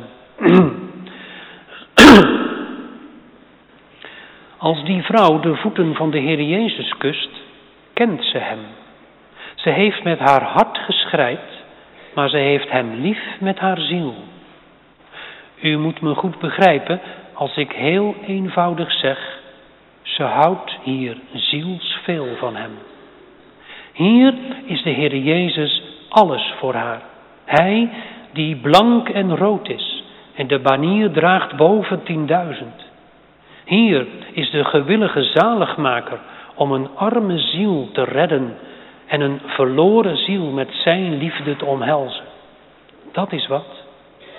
Als die vrouw de voeten van de Heer Jezus kust, kent ze hem. Ze heeft met haar hart geschreid, maar ze heeft hem lief met haar ziel. U moet me goed begrijpen als ik heel eenvoudig zeg, ze houdt hier zielsveel van hem. Hier is de Heer Jezus alles voor haar. Hij die blank en rood is en de banier draagt boven 10.000. Hier is de gewillige zaligmaker om een arme ziel te redden en een verloren ziel met zijn liefde te omhelzen. Dat is wat.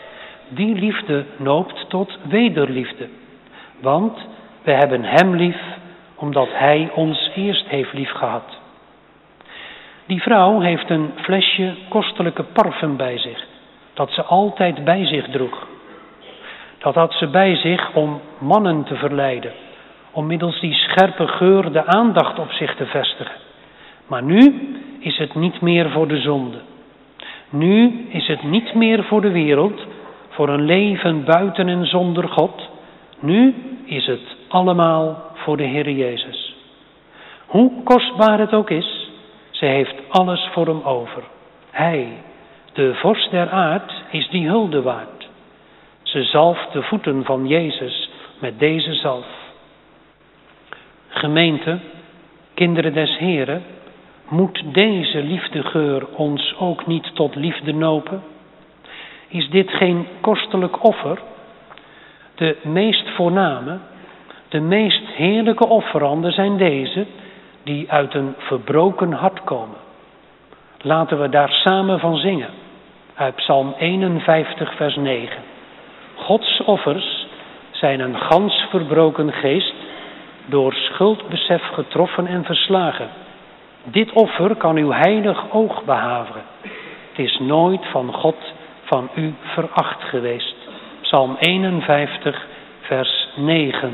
Die liefde noopt tot wederliefde. Want we hebben hem lief, omdat hij ons eerst heeft liefgehad. Die vrouw heeft een flesje kostelijke parfum bij zich, dat ze altijd bij zich droeg. Dat had ze bij zich om mannen te verleiden, om middels die scherpe geur de aandacht op zich te vestigen. Maar nu is het niet meer voor de zonde. Nu is het niet meer voor de wereld, voor een leven buiten en zonder God. Nu is het allemaal voor de Heer Jezus. Hoe kostbaar het ook is, ze heeft alles voor hem over. Hij, de vorst der aard, is die hulde waard. Ze zalft de voeten van Jezus met deze zalf. Gemeente, kinderen des Heren, moet deze liefdegeur ons ook niet tot liefde nopen? Is dit geen kostelijk offer? De meest voorname, de meest heerlijke offeranden zijn deze, die uit een verbroken hart komen. Laten we daar samen van zingen, uit Psalm 51 vers 9. Gods offers zijn een gans verbroken geest, door schuldbesef getroffen en verslagen. Dit offer kan uw heilig oog behagen. Het is nooit van God, van u veracht geweest. Psalm 51, vers 9.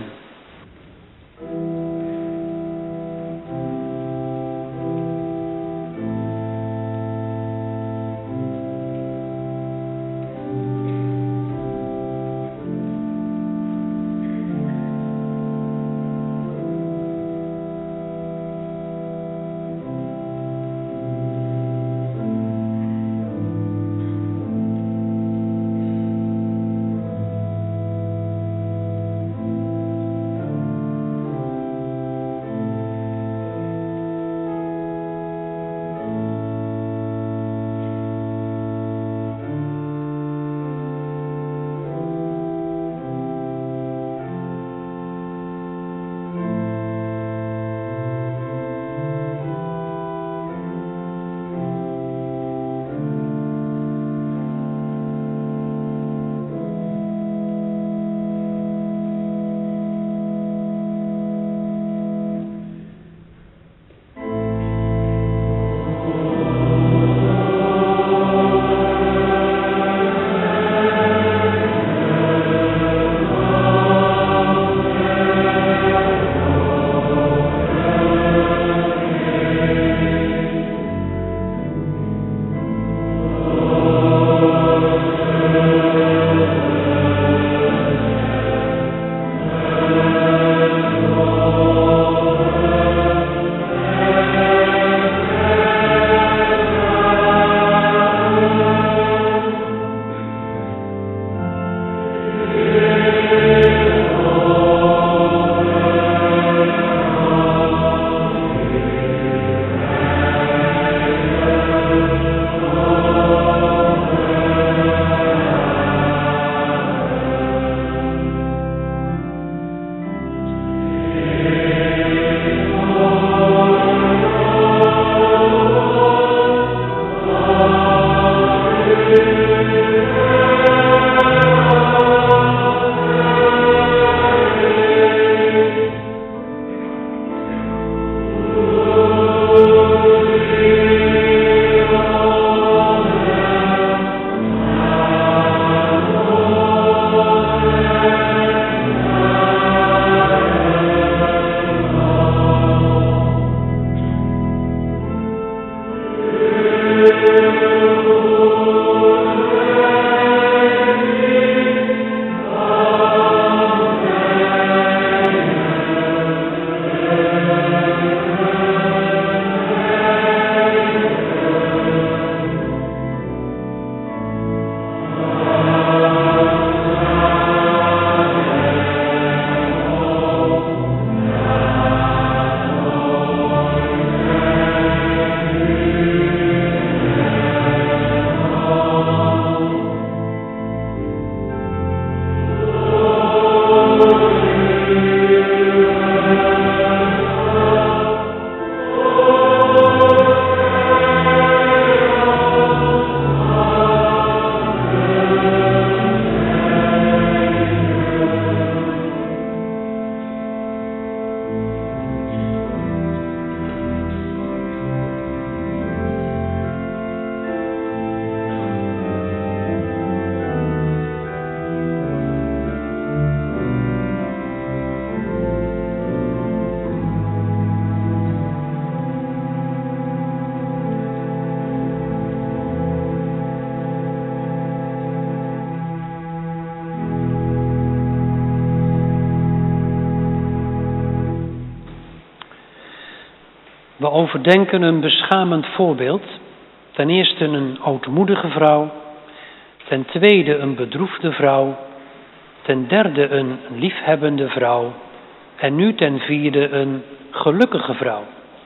We overdenken een beschamend voorbeeld. Ten eerste een ootmoedige vrouw. Ten tweede een bedroefde vrouw. Ten derde een liefhebbende vrouw. En nu ten vierde een gelukkige vrouw.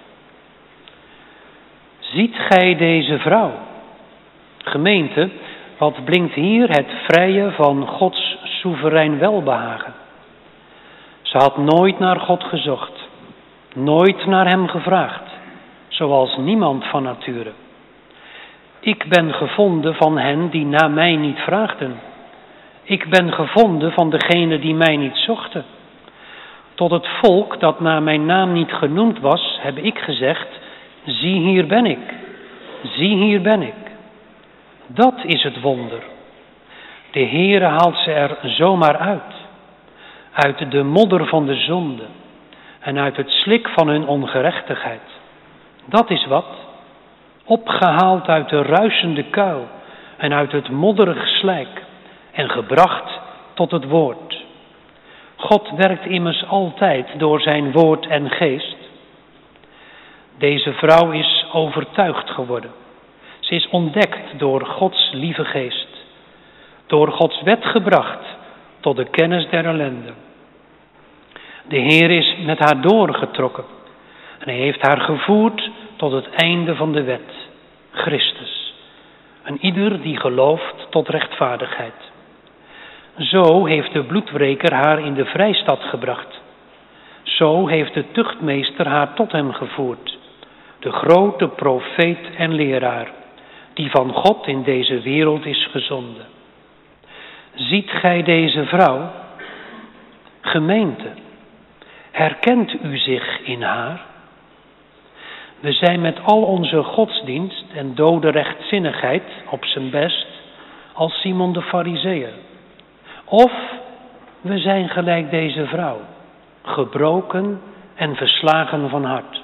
Ziet gij deze vrouw? Gemeente, wat blinkt hier het vrije van Gods soeverein welbehagen. Ze had nooit naar God gezocht, nooit naar hem gevraagd, zoals niemand van nature. Ik ben gevonden van hen die naar mij niet vraagden. Ik ben gevonden van degenen die mij niet zochten. Tot het volk dat naar mijn naam niet genoemd was, heb ik gezegd, zie hier ben ik, zie hier ben ik. Dat is het wonder. De Heere haalt ze er zomaar uit de modder van de zonde en uit het slik van hun ongerechtigheid. Dat is wat, opgehaald uit de ruisende kuil en uit het modderige slijk en gebracht tot het woord. God werkt immers altijd door zijn woord en geest. Deze vrouw is overtuigd geworden. Ze is ontdekt door Gods lieve geest. Door Gods wet gebracht tot de kennis der ellende. De Heer is met haar doorgetrokken. En hij heeft haar gevoerd tot het einde van de wet. Christus. En ieder die gelooft tot rechtvaardigheid. Zo heeft de bloedwreker haar in de vrijstad gebracht. Zo heeft de tuchtmeester haar tot hem gevoerd. De grote profeet en leraar, die van God in deze wereld is gezonden. Ziet gij deze vrouw? Gemeente, herkent u zich in haar? We zijn met al onze godsdienst en dode rechtzinnigheid op zijn best als Simon de Farizeeër. Of we zijn gelijk deze vrouw, gebroken en verslagen van hart.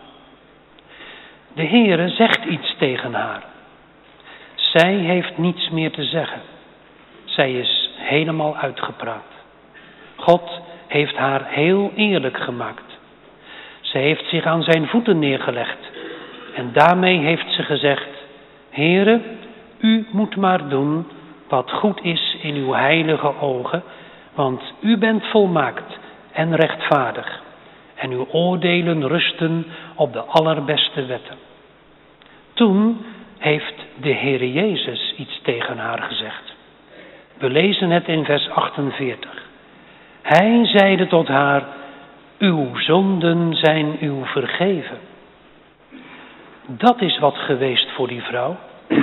De Heere zegt iets tegen haar. Zij heeft niets meer te zeggen. Zij is helemaal uitgepraat. God heeft haar heel eerlijk gemaakt. Ze heeft zich aan zijn voeten neergelegd. En daarmee heeft ze gezegd, Heere, u moet maar doen wat goed is in uw heilige ogen, want u bent volmaakt en rechtvaardig. En uw oordelen rusten op de allerbeste wetten. Toen heeft de Heere Jezus iets tegen haar gezegd. We lezen het in vers 48. Hij zeide tot haar, uw zonden zijn uw vergeven. Dat is wat geweest voor die vrouw.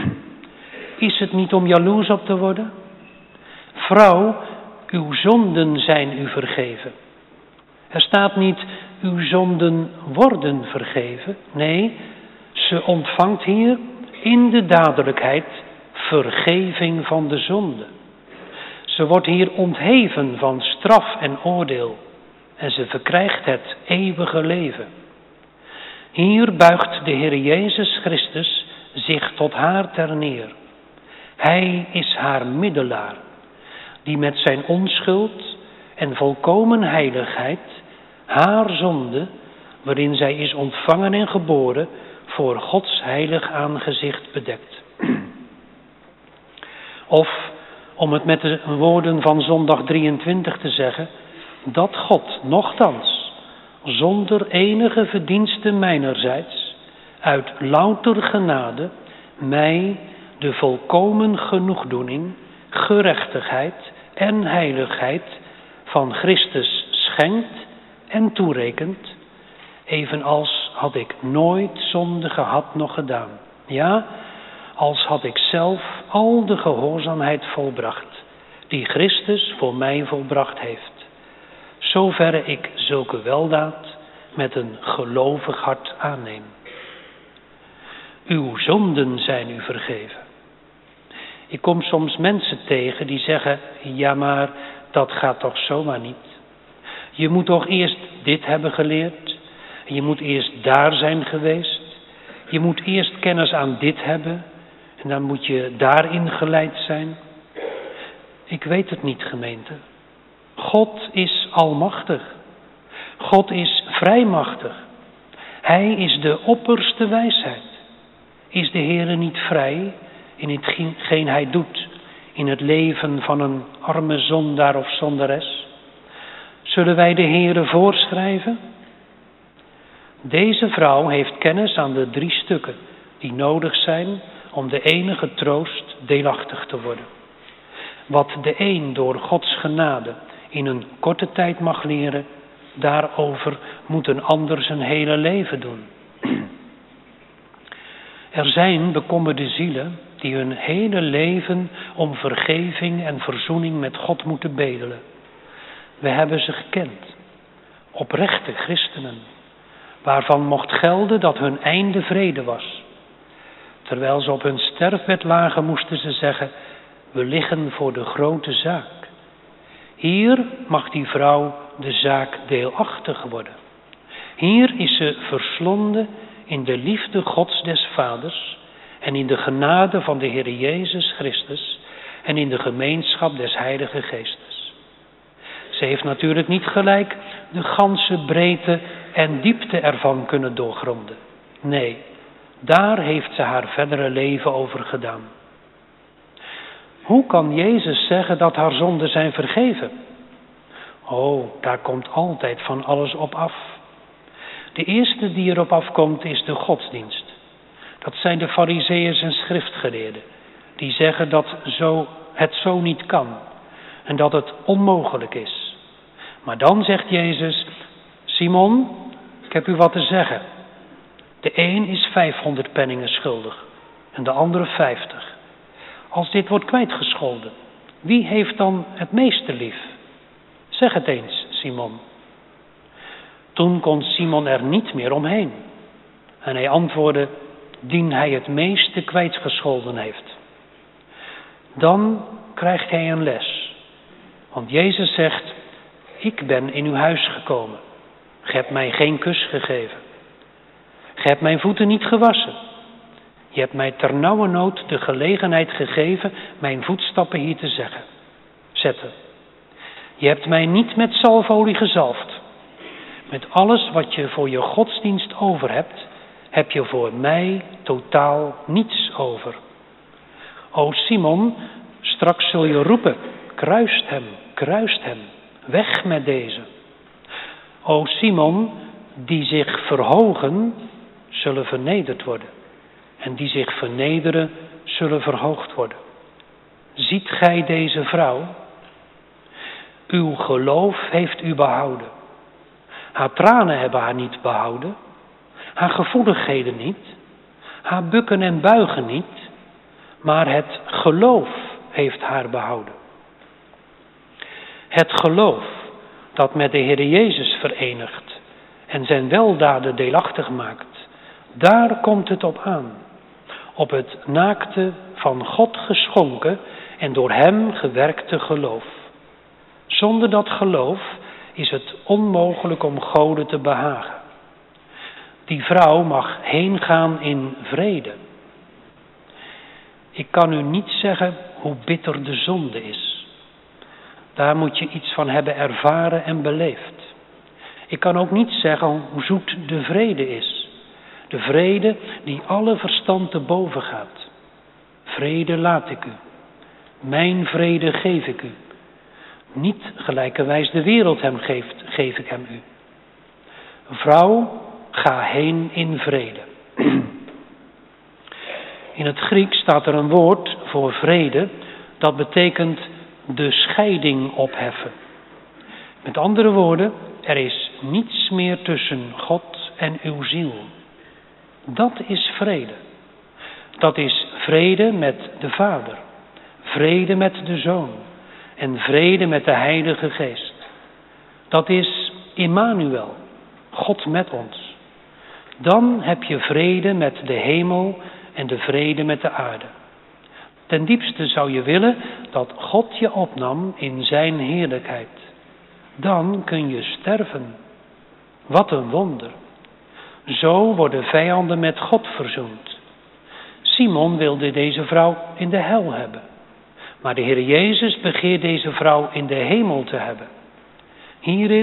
Is het niet om jaloers op te worden? Vrouw, uw zonden zijn u vergeven. Er staat niet, uw zonden worden vergeven. Nee, ze ontvangt hier in de dadelijkheid vergeving van de zonde. Ze wordt hier ontheven van straf en oordeel en ze verkrijgt het eeuwige leven. Hier buigt de Heer Jezus Christus zich tot haar ter neer. Hij is haar middelaar, die met zijn onschuld en volkomen heiligheid haar zonde, waarin zij is ontvangen en geboren, voor Gods heilig aangezicht bedekt. Of, om het met de woorden van zondag 23 te zeggen, dat God nochtans, zonder enige verdienste mijnerzijds, uit louter genade, mij de volkomen genoegdoening, gerechtigheid en heiligheid van Christus schenkt en toerekent, evenals had ik nooit zonde gehad nog gedaan. Ja, als had ik zelf al de gehoorzaamheid volbracht, die Christus voor mij volbracht heeft. Zoverre ik zulke weldaad met een gelovig hart aanneem. Uw zonden zijn u vergeven. Ik kom soms mensen tegen die zeggen, ja maar dat gaat toch zomaar niet. Je moet toch eerst dit hebben geleerd. Je moet eerst daar zijn geweest. Je moet eerst kennis aan dit hebben. En dan moet je daarin geleid zijn. Ik weet het niet, gemeente. God is almachtig. God is vrijmachtig. Hij is de opperste wijsheid. Is de Heere niet vrij in hetgeen hij doet in het leven van een arme zondaar of zondares? Zullen wij de Heere voorschrijven? Deze vrouw heeft kennis aan de 3 stukken die nodig zijn om de enige troost deelachtig te worden. Wat de een door Gods genade in een korte tijd mag leren, daarover moet een ander zijn hele leven doen. Er zijn bekommerde zielen die hun hele leven om vergeving en verzoening met God moeten bedelen. We hebben ze gekend, oprechte christenen, waarvan mocht gelden dat hun einde vrede was. Terwijl ze op hun sterfbed lagen, moesten ze zeggen: we liggen voor de grote zaak. Hier mag die vrouw de zaak deelachtig worden. Hier is ze verslonden in de liefde Gods des Vaders en in de genade van de Heer Jezus Christus en in de gemeenschap des Heilige Geestes. Ze heeft natuurlijk niet gelijk de ganse breedte en diepte ervan kunnen doorgronden. Nee, daar heeft ze haar verdere leven over gedaan. Hoe kan Jezus zeggen dat haar zonden zijn vergeven? Oh, daar komt altijd van alles op af. De eerste die erop afkomt is de godsdienst. Dat zijn de farizeeërs en schriftgeleerden. Die zeggen dat het zo niet kan. En dat het onmogelijk is. Maar dan zegt Jezus: Simon, ik heb u wat te zeggen. De een is 500 penningen schuldig. En de andere 50. Als dit wordt kwijtgescholden, wie heeft dan het meeste lief? Zeg het eens, Simon. Toen kon Simon er niet meer omheen. En hij antwoordde: dien hij het meeste kwijtgescholden heeft. Dan krijgt hij een les. Want Jezus zegt: ik ben in uw huis gekomen. Ge hebt mij geen kus gegeven. Ge hebt mijn voeten niet gewassen. Je hebt mij ternauwernood de gelegenheid gegeven mijn voetstappen hier te zetten. Je hebt mij niet met zalfolie gezalfd. Met alles wat je voor je godsdienst over hebt, heb je voor mij totaal niets over. O Simon, straks zul je roepen: kruist hem, weg met deze. O Simon, die zich verhogen, zullen vernederd worden. En die zich vernederen, zullen verhoogd worden. Ziet gij deze vrouw? Uw geloof heeft u behouden. Haar tranen hebben haar niet behouden. Haar gevoeligheden niet. Haar bukken en buigen niet. Maar het geloof heeft haar behouden. Het geloof dat met de Heer Jezus verenigt en zijn weldaden deelachtig maakt, daar komt het op aan. Op het naakte, van God geschonken en door hem gewerkte geloof. Zonder dat geloof is het onmogelijk om Gode te behagen. Die vrouw mag heen gaan in vrede. Ik kan u niet zeggen hoe bitter de zonde is. Daar moet je iets van hebben ervaren en beleefd. Ik kan ook niet zeggen hoe zoet de vrede is. De vrede die alle verstand te boven gaat. Vrede laat ik u. Mijn vrede geef ik u. Niet gelijkerwijs de wereld hem geeft, geef ik hem u. Vrouw, ga heen in vrede. In het Grieks staat er een woord voor vrede, dat betekent de scheiding opheffen. Met andere woorden, er is niets meer tussen God en uw ziel. Dat is vrede. Dat is vrede met de Vader, vrede met de Zoon en vrede met de Heilige Geest. Dat is Immanuel, God met ons. Dan heb je vrede met de hemel en de vrede met de aarde. Ten diepste zou je willen dat God je opnam in zijn heerlijkheid. Dan kun je sterven. Wat een wonder. Zo worden vijanden met God verzoend. Simon wilde deze vrouw in de hel hebben. Maar de Heer Jezus begeert deze vrouw in de hemel te hebben. Hierin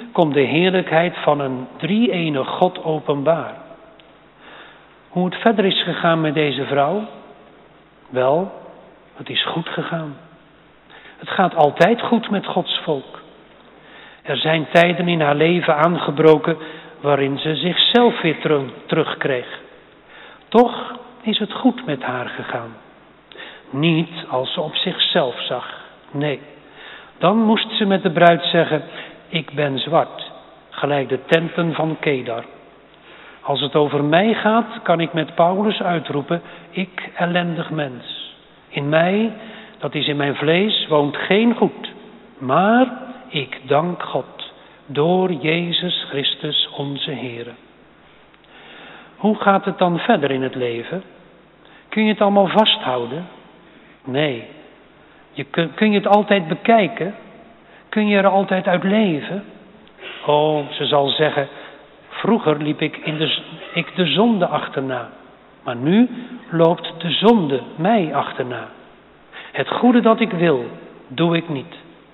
komt de heerlijkheid van een drie-ene God openbaar. Hoe het verder is gegaan met deze vrouw? Wel, het is goed gegaan. Het gaat altijd goed met Gods volk. Er zijn tijden in haar leven aangebroken waarin ze zichzelf weer terugkreeg. Toch is het goed met haar gegaan. Niet als ze op zichzelf zag. Nee, dan moest ze met de bruid zeggen: ik ben zwart, gelijk de tenten van Kedar. Als het over mij gaat, kan ik met Paulus uitroepen: ik ellendig mens. In mij, dat is in mijn vlees, woont geen goed. Maar ik dank God, door Jezus Christus onze Heere. Hoe gaat het dan verder in het leven? Kun je het allemaal vasthouden? Nee. Kun je het altijd bekijken? Kun je er altijd uit leven? Oh, ze zal zeggen: vroeger liep ik de zonde achterna. Maar nu loopt de zonde mij achterna. Het goede dat ik wil, doe ik niet.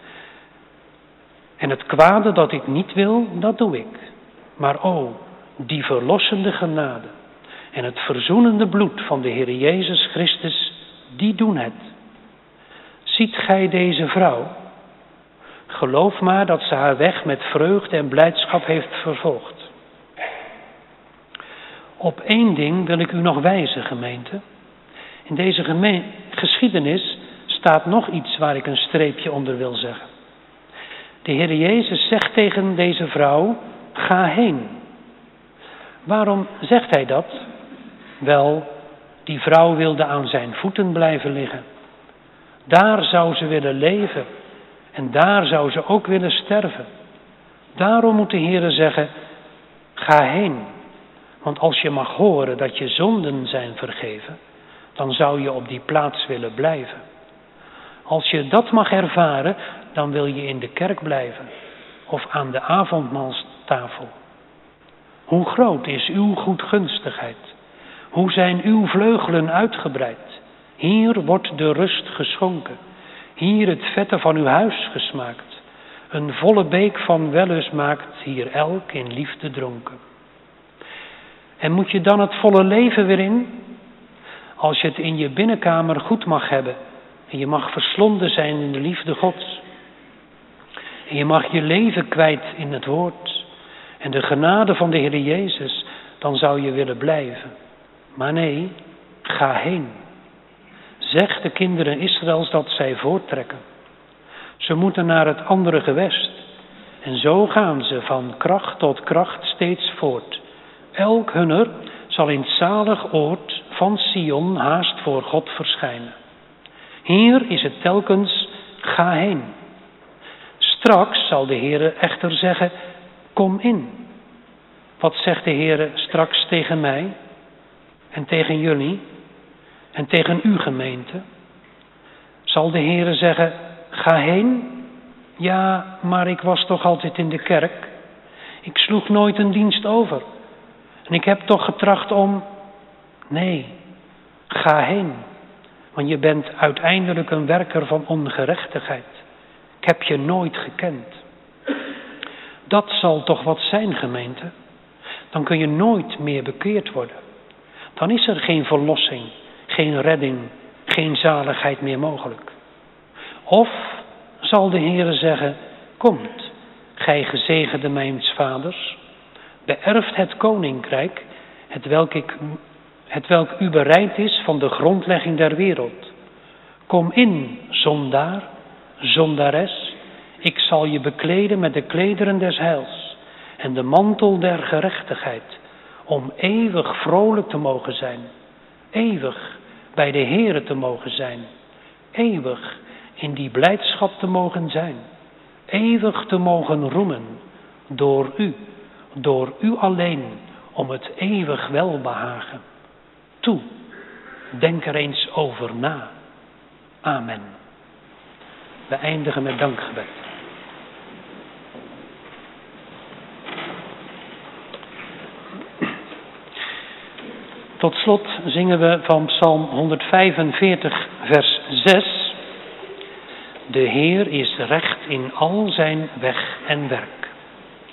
En het kwade dat ik niet wil, dat doe ik. Maar o, die verlossende genade en het verzoenende bloed van de Heer Jezus Christus, die doen het. Ziet gij deze vrouw? Geloof maar dat ze haar weg met vreugde en blijdschap heeft vervolgd. Op één ding wil ik u nog wijzen, gemeente. In deze geschiedenis staat nog iets waar ik een streepje onder wil zeggen. De Heer Jezus zegt tegen deze vrouw: ga heen. Waarom zegt hij dat? Wel, die vrouw wilde aan zijn voeten blijven liggen. Daar zou ze willen leven en daar zou ze ook willen sterven. Daarom moet de Heer zeggen: ga heen. Want als je mag horen dat je zonden zijn vergeven, dan zou je op die plaats willen blijven. Als je dat mag ervaren, dan wil je in de kerk blijven of aan de avondmaalstafel. Hoe groot is uw goedgunstigheid? Hoe zijn uw vleugelen uitgebreid? Hier wordt de rust geschonken. Hier het vette van uw huis gesmaakt. Een volle beek van wellust maakt hier elk in liefde dronken. En moet je dan het volle leven weer in? Als je het in je binnenkamer goed mag hebben en je mag verslonden zijn in de liefde Gods. En je mag je leven kwijt in het woord en de genade van de Heer Jezus, dan zou je willen blijven. Maar nee, ga heen. Zeg de kinderen Israëls dat zij voorttrekken. Ze moeten naar het andere gewest. En zo gaan ze van kracht tot kracht steeds voort. Elk hunner zal in het zalig oord van Sion haast voor God verschijnen. Hier is het telkens: ga heen. Straks zal de Heere echter zeggen: kom in. Wat zegt de Heere straks tegen mij en tegen jullie en tegen uw gemeente? Zal de Heere zeggen: ga heen? Ja, maar ik was toch altijd in de kerk. Ik sloeg nooit een dienst over. En ik heb toch getracht om... Nee, ga heen. Want je bent uiteindelijk een werker van ongerechtigheid. Ik heb je nooit gekend. Dat zal toch wat zijn, gemeente? Dan kun je nooit meer bekeerd worden. Dan is er geen verlossing, geen redding, geen zaligheid meer mogelijk. Of zal de Heere zeggen: komt, gij gezegende mijns vaders, beërft het koninkrijk, hetwelk u bereid is van de grondlegging der wereld. Kom in, zondaar, zondares, ik zal je bekleden met de klederen des heils en de mantel der gerechtigheid, om eeuwig vrolijk te mogen zijn, eeuwig bij de Heere te mogen zijn, eeuwig in die blijdschap te mogen zijn, eeuwig te mogen roemen, door u alleen, om het eeuwig welbehagen. Toe, denk er eens over na. Amen. We eindigen met dankgebed. Tot slot zingen we van Psalm 145, vers 6. De Heer is recht in al zijn weg en werk.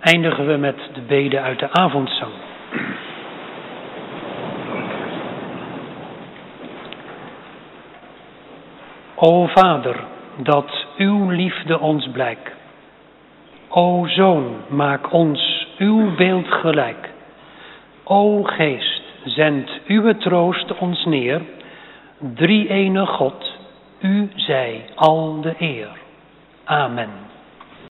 eindigen we met de bede uit de avondzang. O Vader, dat uw liefde ons blijkt. O Zoon, maak ons uw beeld gelijk. O Geest, zend uw troost ons neer. Drie-ene God, u zij al de eer. Amen.